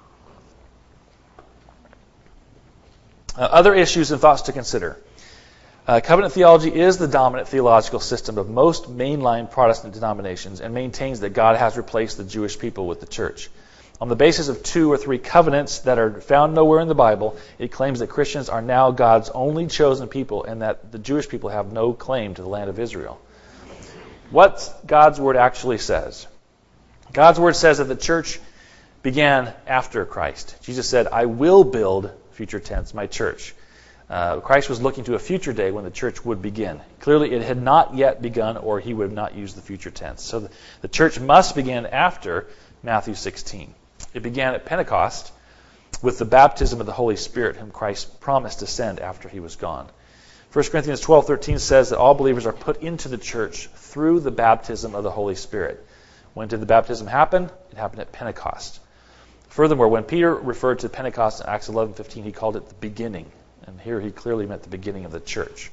Other issues and thoughts to consider. Covenant theology is the dominant theological system of most mainline Protestant denominations and maintains that God has replaced the Jewish people with the church. On the basis of 2 or 3 covenants that are found nowhere in the Bible, it claims that Christians are now God's only chosen people and that the Jewish people have no claim to the land of Israel. What God's Word actually says. God's Word says that the church began after Christ. Jesus said, "I will build," future tense, "my church." Christ was looking to a future day when the church would begin. Clearly, it had not yet begun, or he would not use the future tense. So the church must begin after Matthew 16. It began at Pentecost with the baptism of the Holy Spirit, whom Christ promised to send after he was gone. 1 Corinthians 12:13 says that all believers are put into the church through the baptism of the Holy Spirit. When did the baptism happen? It happened at Pentecost. Furthermore, when Peter referred to Pentecost in Acts 11:15, he called it the beginning. And here he clearly meant the beginning of the church.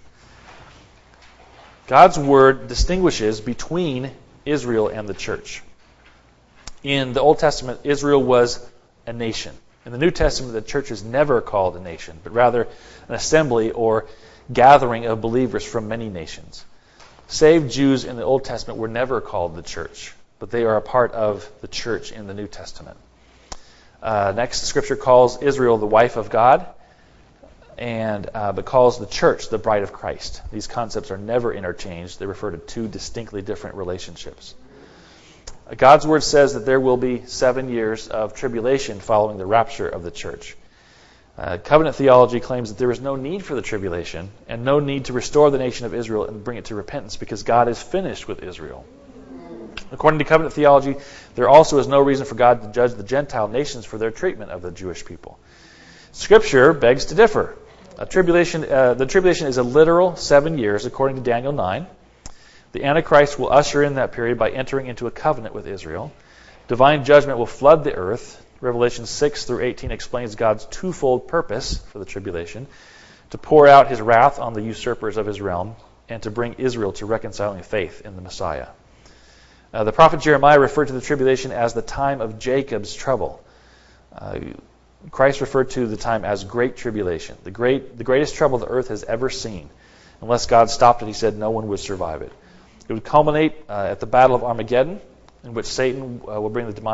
God's Word distinguishes between Israel and the church. In the Old Testament, Israel was a nation. In the New Testament, the church is never called a nation, but rather an assembly or gathering of believers from many nations. Saved Jews in the Old Testament were never called the church, but they are a part of the church in the New Testament. Next, the Scripture calls Israel the wife of God, but calls the church the bride of Christ. These concepts are never interchanged. They refer to 2 distinctly different relationships. God's Word says that there will be 7 years of tribulation following the rapture of the church. Covenant theology claims that there is no need for the tribulation and no need to restore the nation of Israel and bring it to repentance because God is finished with Israel. According to covenant theology, there also is no reason for God to judge the Gentile nations for their treatment of the Jewish people. Scripture begs to differ. The tribulation is a literal 7 years, according to Daniel 9. The Antichrist will usher in that period by entering into a covenant with Israel. Divine judgment will flood the earth. Revelation 6 through 18 explains God's twofold purpose for the tribulation: to pour out his wrath on the usurpers of his realm and to bring Israel to reconciling faith in the Messiah. The prophet Jeremiah referred to the tribulation as the time of Jacob's trouble. Christ referred to the time as great tribulation, the greatest trouble the earth has ever seen. Unless God stopped it, he said no one would survive it. It would culminate at the Battle of Armageddon, in which Satan will bring the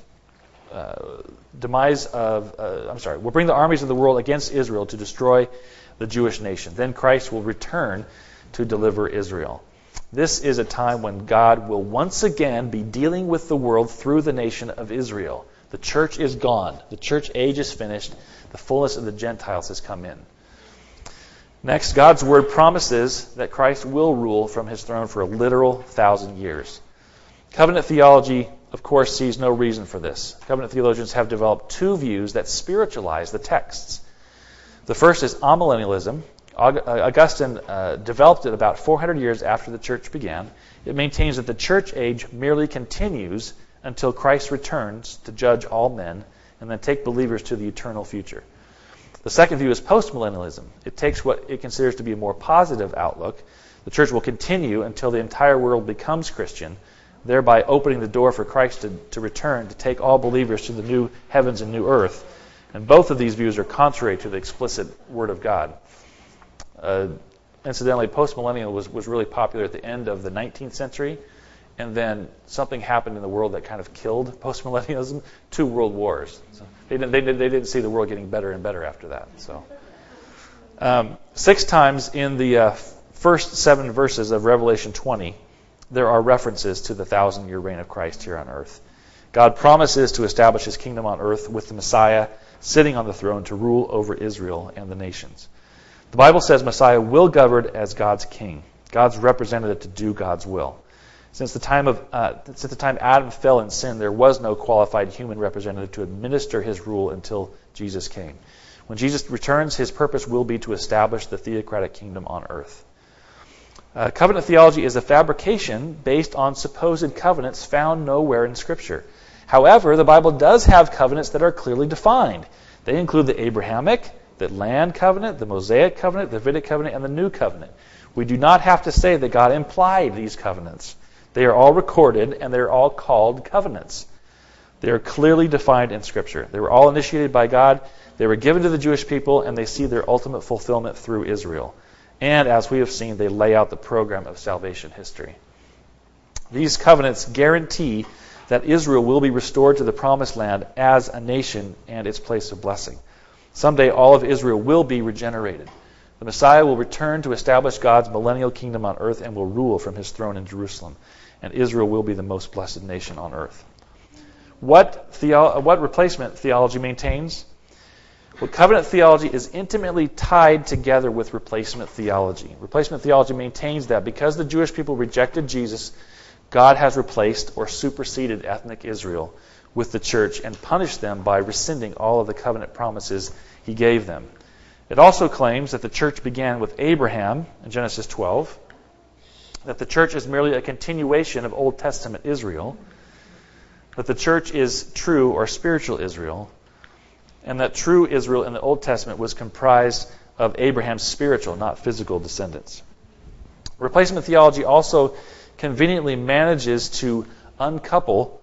will bring the armies of the world against Israel to destroy the Jewish nation. Then Christ will return to deliver Israel. This is a time when God will once again be dealing with the world through the nation of Israel. The church is gone. The church age is finished. The fullness of the Gentiles has come in. Next, God's Word promises that Christ will rule from his throne for a literal 1,000 years. Covenant theology, of course, sees no reason for this. Covenant theologians have developed 2 views that spiritualize the texts. The first is amillennialism. Augustine developed it about 400 years after the church began. It maintains that the church age merely continues until Christ returns to judge all men and then take believers to the eternal future. The second view is postmillennialism. It takes what it considers to be a more positive outlook. The church will continue until the entire world becomes Christian, thereby opening the door for Christ to return to take all believers to the new heavens and new earth. And both of these views are contrary to the explicit Word of God. Incidentally, postmillennial was really popular at the end of the 19th century, and then something happened in the world that kind of killed postmillennialism, 2 world wars. So they didn't see the world getting better and better after that. So 6 times in the first 7 verses of Revelation 20, there are references to the 1,000-year reign of Christ here on earth. God promises to establish his kingdom on earth with the Messiah sitting on the throne to rule over Israel and the nations. The Bible says Messiah will govern as God's king, God's representative to do God's will. Since the time Adam fell in sin, there was no qualified human representative to administer his rule until Jesus came. When Jesus returns, his purpose will be to establish the theocratic kingdom on earth. Covenant theology is a fabrication based on supposed covenants found nowhere in Scripture. However, the Bible does have covenants that are clearly defined. They include the Abrahamic, the land covenant, the Mosaic covenant, the Davidic covenant, and the New Covenant. We do not have to say that God implied these covenants. They are all recorded, and they're all called covenants. They are clearly defined in Scripture. They were all initiated by God. They were given to the Jewish people, and they see their ultimate fulfillment through Israel. And as we have seen, they lay out the program of salvation history. These covenants guarantee that Israel will be restored to the promised land as a nation and its place of blessing. Someday all of Israel will be regenerated. The Messiah will return to establish God's millennial kingdom on earth and will rule from his throne in Jerusalem. And Israel will be the most blessed nation on earth. What replacement theology maintains? Well, covenant theology is intimately tied together with replacement theology. Replacement theology maintains that because the Jewish people rejected Jesus, God has replaced or superseded ethnic Israel with the church and punished them by rescinding all of the covenant promises he gave them. It also claims that the church began with Abraham in Genesis 12, that the church is merely a continuation of Old Testament Israel, that the church is true or spiritual Israel, and that true Israel in the Old Testament was comprised of Abraham's spiritual, not physical descendants. Replacement theology also conveniently manages to uncouple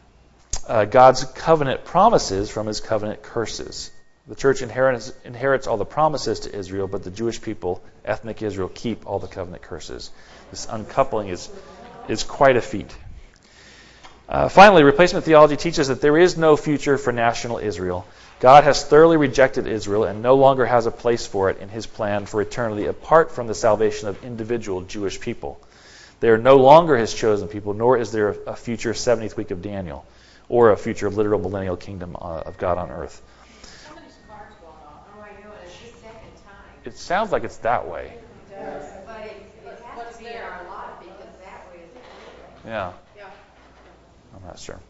God's covenant promises from his covenant curses. The church inherits all the promises to Israel, but the Jewish people, ethnic Israel, keep all the covenant curses. This uncoupling is quite a feat. Finally, replacement theology teaches that there is no future for national Israel. God has thoroughly rejected Israel and no longer has a place for it in his plan for eternity apart from the salvation of individual Jewish people. They are no longer his chosen people, nor is there a future 70th week of Daniel or a future literal millennial kingdom of God on earth. Somebody's car's going off. Oh, I know, it's the second time. It sounds like it's that way. It does. But it has to be in our lot because that way is Yeah. Yeah. I'm not sure.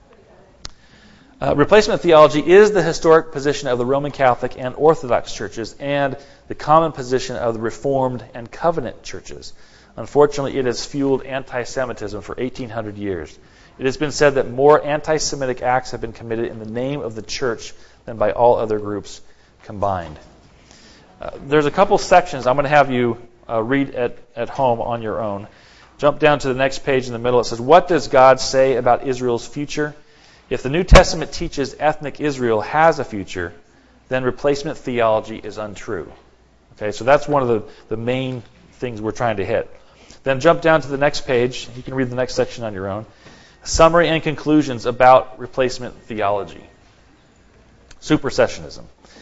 Replacement theology is the historic position of the Roman Catholic and Orthodox churches and the common position of the Reformed and Covenant churches. Unfortunately, it has fueled anti-Semitism for 1,800 years. It has been said that more anti-Semitic acts have been committed in the name of the church than by all other groups combined. There's a couple sections I'm going to have you read at home on your own. Jump down to the next page in the middle. It says, "What does God say about Israel's future? If the New Testament teaches ethnic Israel has a future, then replacement theology is untrue." Okay, so that's one of the main things we're trying to hit. Then jump down to the next page. You can read the next section on your own. Summary and conclusions about replacement theology. Supersessionism.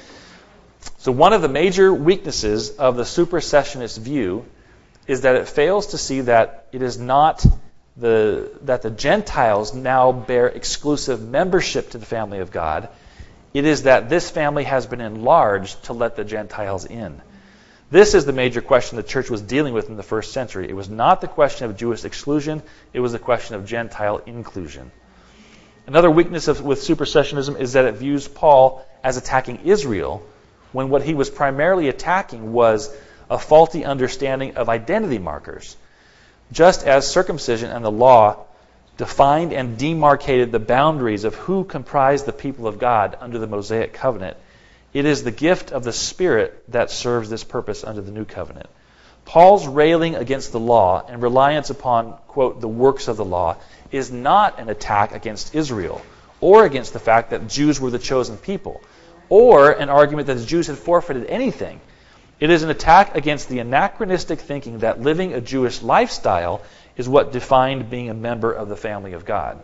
So one of the major weaknesses of the supersessionist view is that it fails to see that it is not that the Gentiles now bear exclusive membership to the family of God. It is that this family has been enlarged to let the Gentiles in. This is the major question the church was dealing with in the first century. It was not the question of Jewish exclusion, it was the question of Gentile inclusion. Another weakness with supersessionism is that it views Paul as attacking Israel, when what he was primarily attacking was a faulty understanding of identity markers. Just as circumcision and the law defined and demarcated the boundaries of who comprised the people of God under the Mosaic covenant, it is the gift of the Spirit that serves this purpose under the new covenant. Paul's railing against the law and reliance upon, quote, the works of the law is not an attack against Israel or against the fact that Jews were the chosen people or an argument that the Jews had forfeited anything. It is an attack against the anachronistic thinking that living a Jewish lifestyle is what defined being a member of the family of God.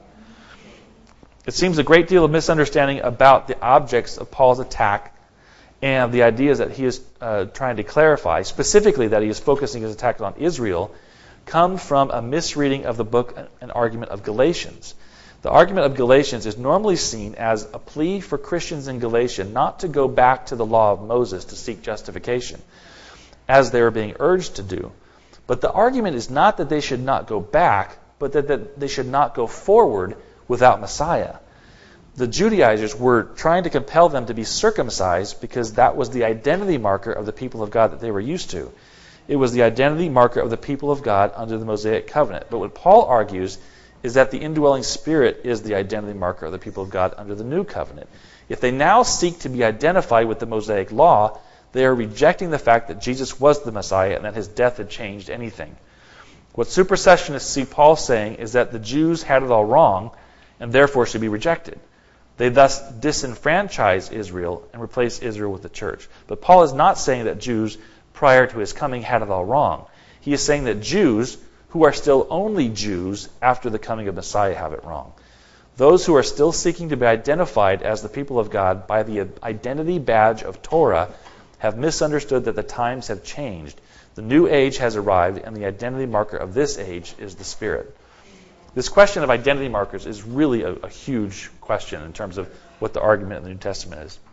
It seems a great deal of misunderstanding about the objects of Paul's attack and the ideas that he is trying to clarify, specifically that he is focusing his attack on Israel, come from a misreading of the book and argument of Galatians. The argument of Galatians is normally seen as a plea for Christians in Galatia not to go back to the law of Moses to seek justification, as they are being urged to do. But the argument is not that they should not go back, but that they should not go forward without Messiah. The Judaizers were trying to compel them to be circumcised because that was the identity marker of the people of God that they were used to. It was the identity marker of the people of God under the Mosaic covenant. But what Paul argues is that the indwelling Spirit is the identity marker of the people of God under the new covenant. If they now seek to be identified with the Mosaic law, they are rejecting the fact that Jesus was the Messiah and that his death had changed anything. What supersessionists see Paul saying is that the Jews had it all wrong and therefore should be rejected. They thus disenfranchise Israel and replace Israel with the church. But Paul is not saying that Jews prior to his coming had it all wrong. He is saying that Jews who are still only Jews after the coming of Messiah have it wrong. Those who are still seeking to be identified as the people of God by the identity badge of Torah have misunderstood that the times have changed. The new age has arrived, and the identity marker of this age is the Spirit. This question of identity markers is really a huge question in terms of what the argument in the New Testament is.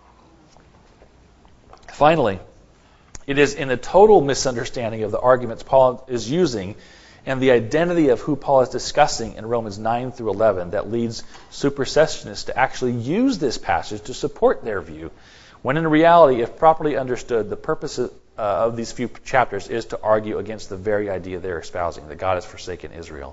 Finally, it is in a total misunderstanding of the arguments Paul is using and the identity of who Paul is discussing in Romans 9 through 11 that leads supersessionists to actually use this passage to support their view, when in reality, if properly understood, the purpose of these few chapters is to argue against the very idea they're espousing, that God has forsaken Israel.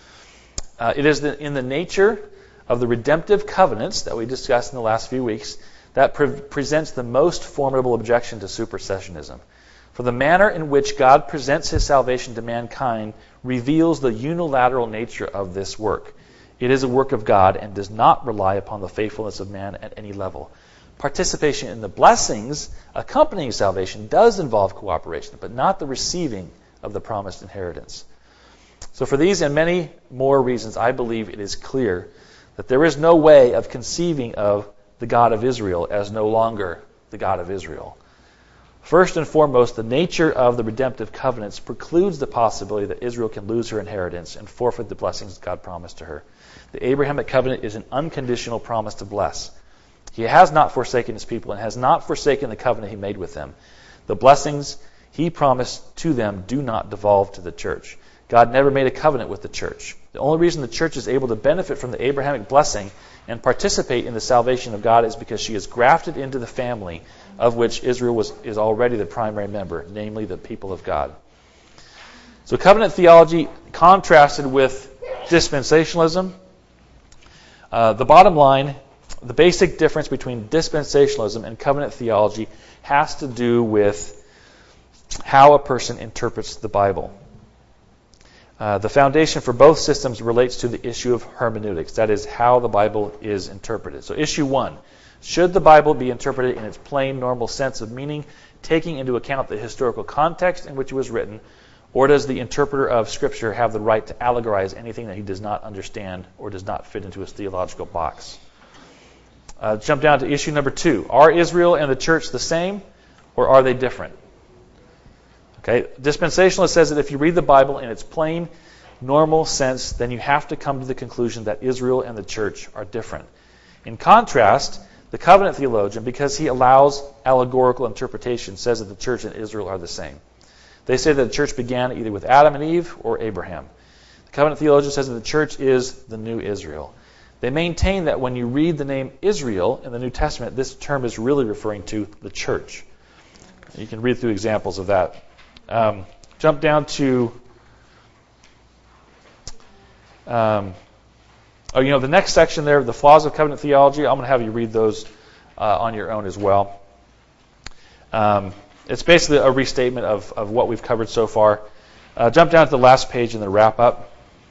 It is in the nature of the redemptive covenants that we discussed in the last few weeks that presents the most formidable objection to supersessionism. For the manner in which God presents his salvation to mankind reveals the unilateral nature of this work. It is a work of God and does not rely upon the faithfulness of man at any level. Participation in the blessings accompanying salvation does involve cooperation, but not the receiving of the promised inheritance. So for these and many more reasons, I believe it is clear that there is no way of conceiving of the God of Israel as no longer the God of Israel. First and foremost, the nature of the redemptive covenants precludes the possibility that Israel can lose her inheritance and forfeit the blessings God promised to her. The Abrahamic covenant is an unconditional promise to bless. He has not forsaken his people and has not forsaken the covenant he made with them. The blessings he promised to them do not devolve to the church. God never made a covenant with the church. The only reason the church is able to benefit from the Abrahamic blessing and participate in the salvation of God is because she is grafted into the family of which Israel is already the primary member, namely the people of God. So covenant theology contrasted with dispensationalism. The bottom line, the basic difference between dispensationalism and covenant theology has to do with how a person interprets the Bible. The foundation for both systems relates to the issue of hermeneutics, that is, how the Bible is interpreted. So issue 1, should the Bible be interpreted in its plain, normal sense of meaning, taking into account the historical context in which it was written, or does the interpreter of Scripture have the right to allegorize anything that he does not understand or does not fit into his theological box? Jump down to issue number 2. Are Israel and the church the same, or are they different? Okay, dispensationalist says that if you read the Bible in its plain, normal sense, then you have to come to the conclusion that Israel and the church are different. In contrast, the covenant theologian, because he allows allegorical interpretation, says that the church and Israel are the same. They say that the church began either with Adam and Eve or Abraham. The covenant theologian says that the church is the new Israel. They maintain that when you read the name Israel in the New Testament, this term is really referring to the church. You can read through examples of that. Jump down to The next section there, the flaws of covenant theology, I'm going to have you read those on your own as well. It's basically a restatement of what we've covered so far. Jump down to the last page in the wrap-up.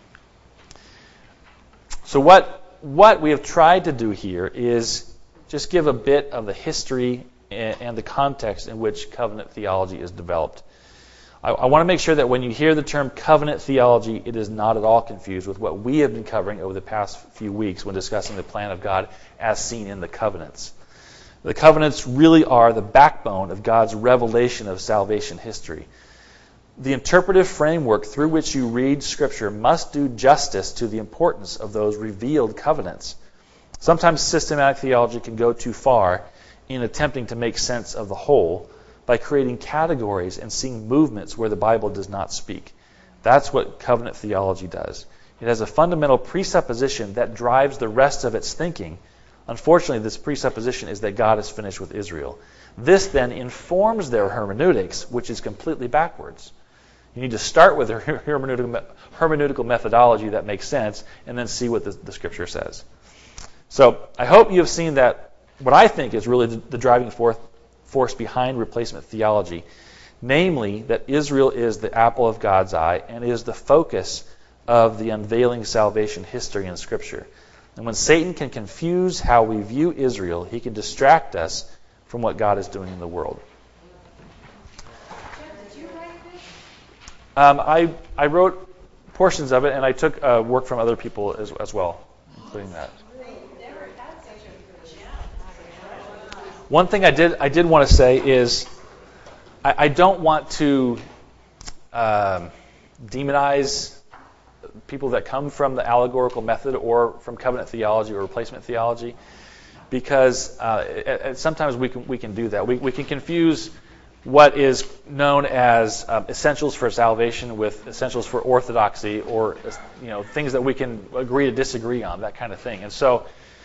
So what we have tried to do here is just give a bit of the history and the context in which covenant theology is developed. I want to make sure that when you hear the term covenant theology, it is not at all confused with what we have been covering over the past few weeks when discussing the plan of God as seen in the covenants. The covenants really are the backbone of God's revelation of salvation history. The interpretive framework through which you read Scripture must do justice to the importance of those revealed covenants. Sometimes systematic theology can go too far in attempting to make sense of the whole by creating categories and seeing movements where the Bible does not speak. That's what covenant theology does. It has a fundamental presupposition that drives the rest of its thinking. Unfortunately, this presupposition is that God is finished with Israel. This then informs their hermeneutics, which is completely backwards. You need to start with a hermeneutical methodology that makes sense and then see what the Scripture says. So I hope you have seen that what I think is really the driving force behind replacement theology, namely that Israel is the apple of God's eye and is the focus of the unveiling salvation history in Scripture. And when Satan can confuse how we view Israel, he can distract us from what God is doing in the world. Did you write this? I wrote portions of it, and I took work from other people as well, including that. One thing I did want to say is I don't want to demonize people that come from the allegorical method or from covenant theology or replacement theology, because sometimes we can do that. We can confuse what is known as essentials for salvation with essentials for orthodoxy, or things that we can agree to disagree on, that kind of thing. And so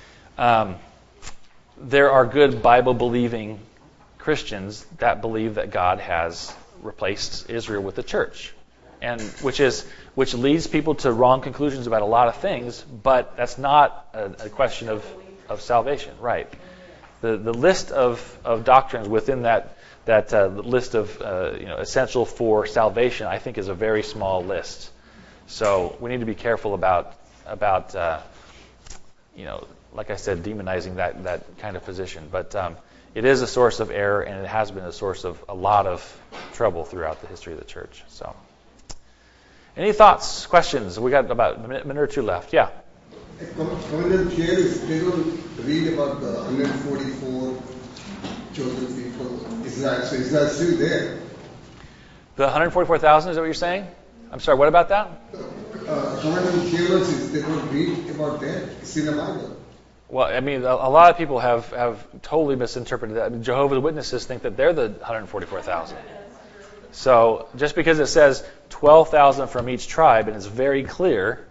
there are good Bible-believing Christians that believe that God has replaced Israel with the church, and which leads people to wrong conclusions about a lot of things, but that's not a question of salvation, right? The list of doctrines within that list of essential for salvation, I think, is a very small list. So we need to be careful about like I said, demonizing that kind of position. But it is a source of error, and it has been a source of a lot of trouble throughout the history of the church. So, any thoughts, questions? We got about a minute or two left. Yeah. Covenant theorists, they don't read about the 144 chosen people, Israel. So Israel is still there. The 144,000, is that what you're saying? I'm sorry, what about that? Covenant theorists, they don't read about that. It's in the Bible. Well, I mean, a lot of people have totally misinterpreted that. I mean, Jehovah's Witnesses think that they're the 144,000. So just because it says 12,000 from each tribe, and it's very clear,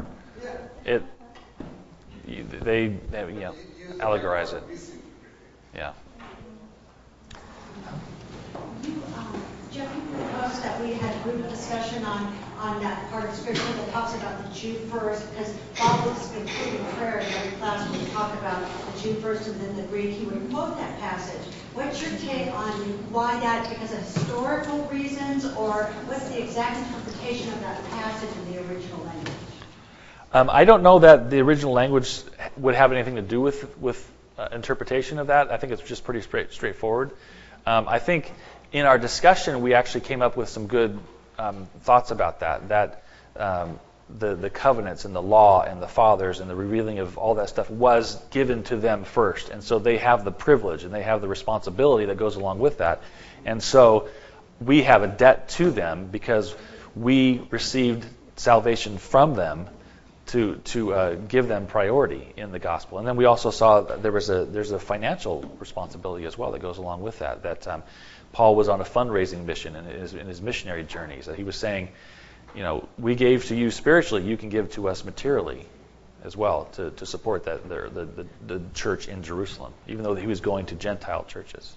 they allegorize it. Yeah. Jeff, you proposed that we had a group discussion on that part of Scripture that talks about the Jew first, because Bob has been putting prayer in every class when we talk about the Jew first and then the Greek. He would quote that passage. What's your take on why that? Because of historical reasons, or what's the exact interpretation of that passage in the original language? I don't know that the original language would have anything to do with interpretation of that. I think it's just pretty straightforward. I think in our discussion, we actually came up with some good thoughts about that the covenants and the law and the fathers and the revealing of all that stuff was given to them first. And so they have the privilege and they have the responsibility that goes along with that. And so we have a debt to them because we received salvation from them to give them priority in the gospel. And then we also saw that there's a financial responsibility as well that goes along with that Paul was on a fundraising mission in his missionary journeys. That he was saying, we gave to you spiritually, you can give to us materially as well to support the church in Jerusalem, even though he was going to Gentile churches.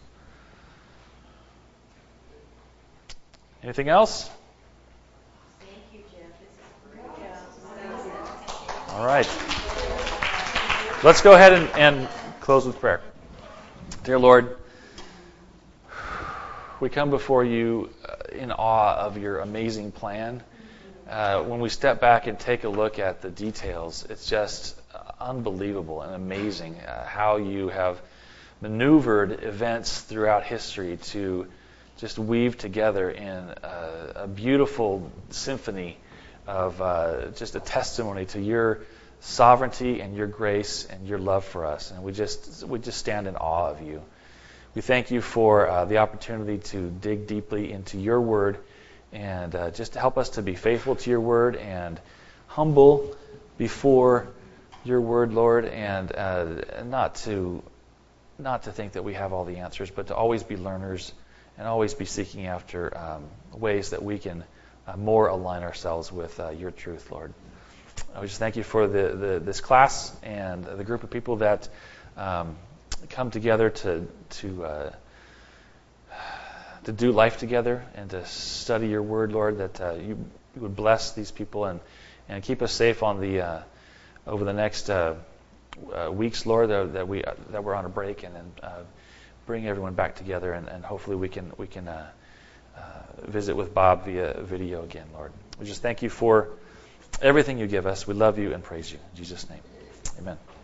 Anything else? Thank you, Jeff. This is great. All right. Let's go ahead and close with prayer. Dear Lord, we come before you in awe of your amazing plan. When we step back and take a look at the details, it's just unbelievable and amazing how you have maneuvered events throughout history to just weave together in a beautiful symphony of just a testimony to your sovereignty and your grace and your love for us. And we just stand in awe of you. We thank you for the opportunity to dig deeply into your word and just to help us to be faithful to your word and humble before your word, Lord, and not to think that we have all the answers, but to always be learners and always be seeking after ways that we can more align ourselves with your truth, Lord. We just thank you for this class and the group of people that come together to do life together and to study your word, Lord, that you would bless these people and keep us safe on the over the next weeks, Lord, that we're on a break, and then bring everyone back together, and hopefully we can visit with Bob via video again, Lord. We just thank you for everything you give us. We love you and praise you. In Jesus' name, amen.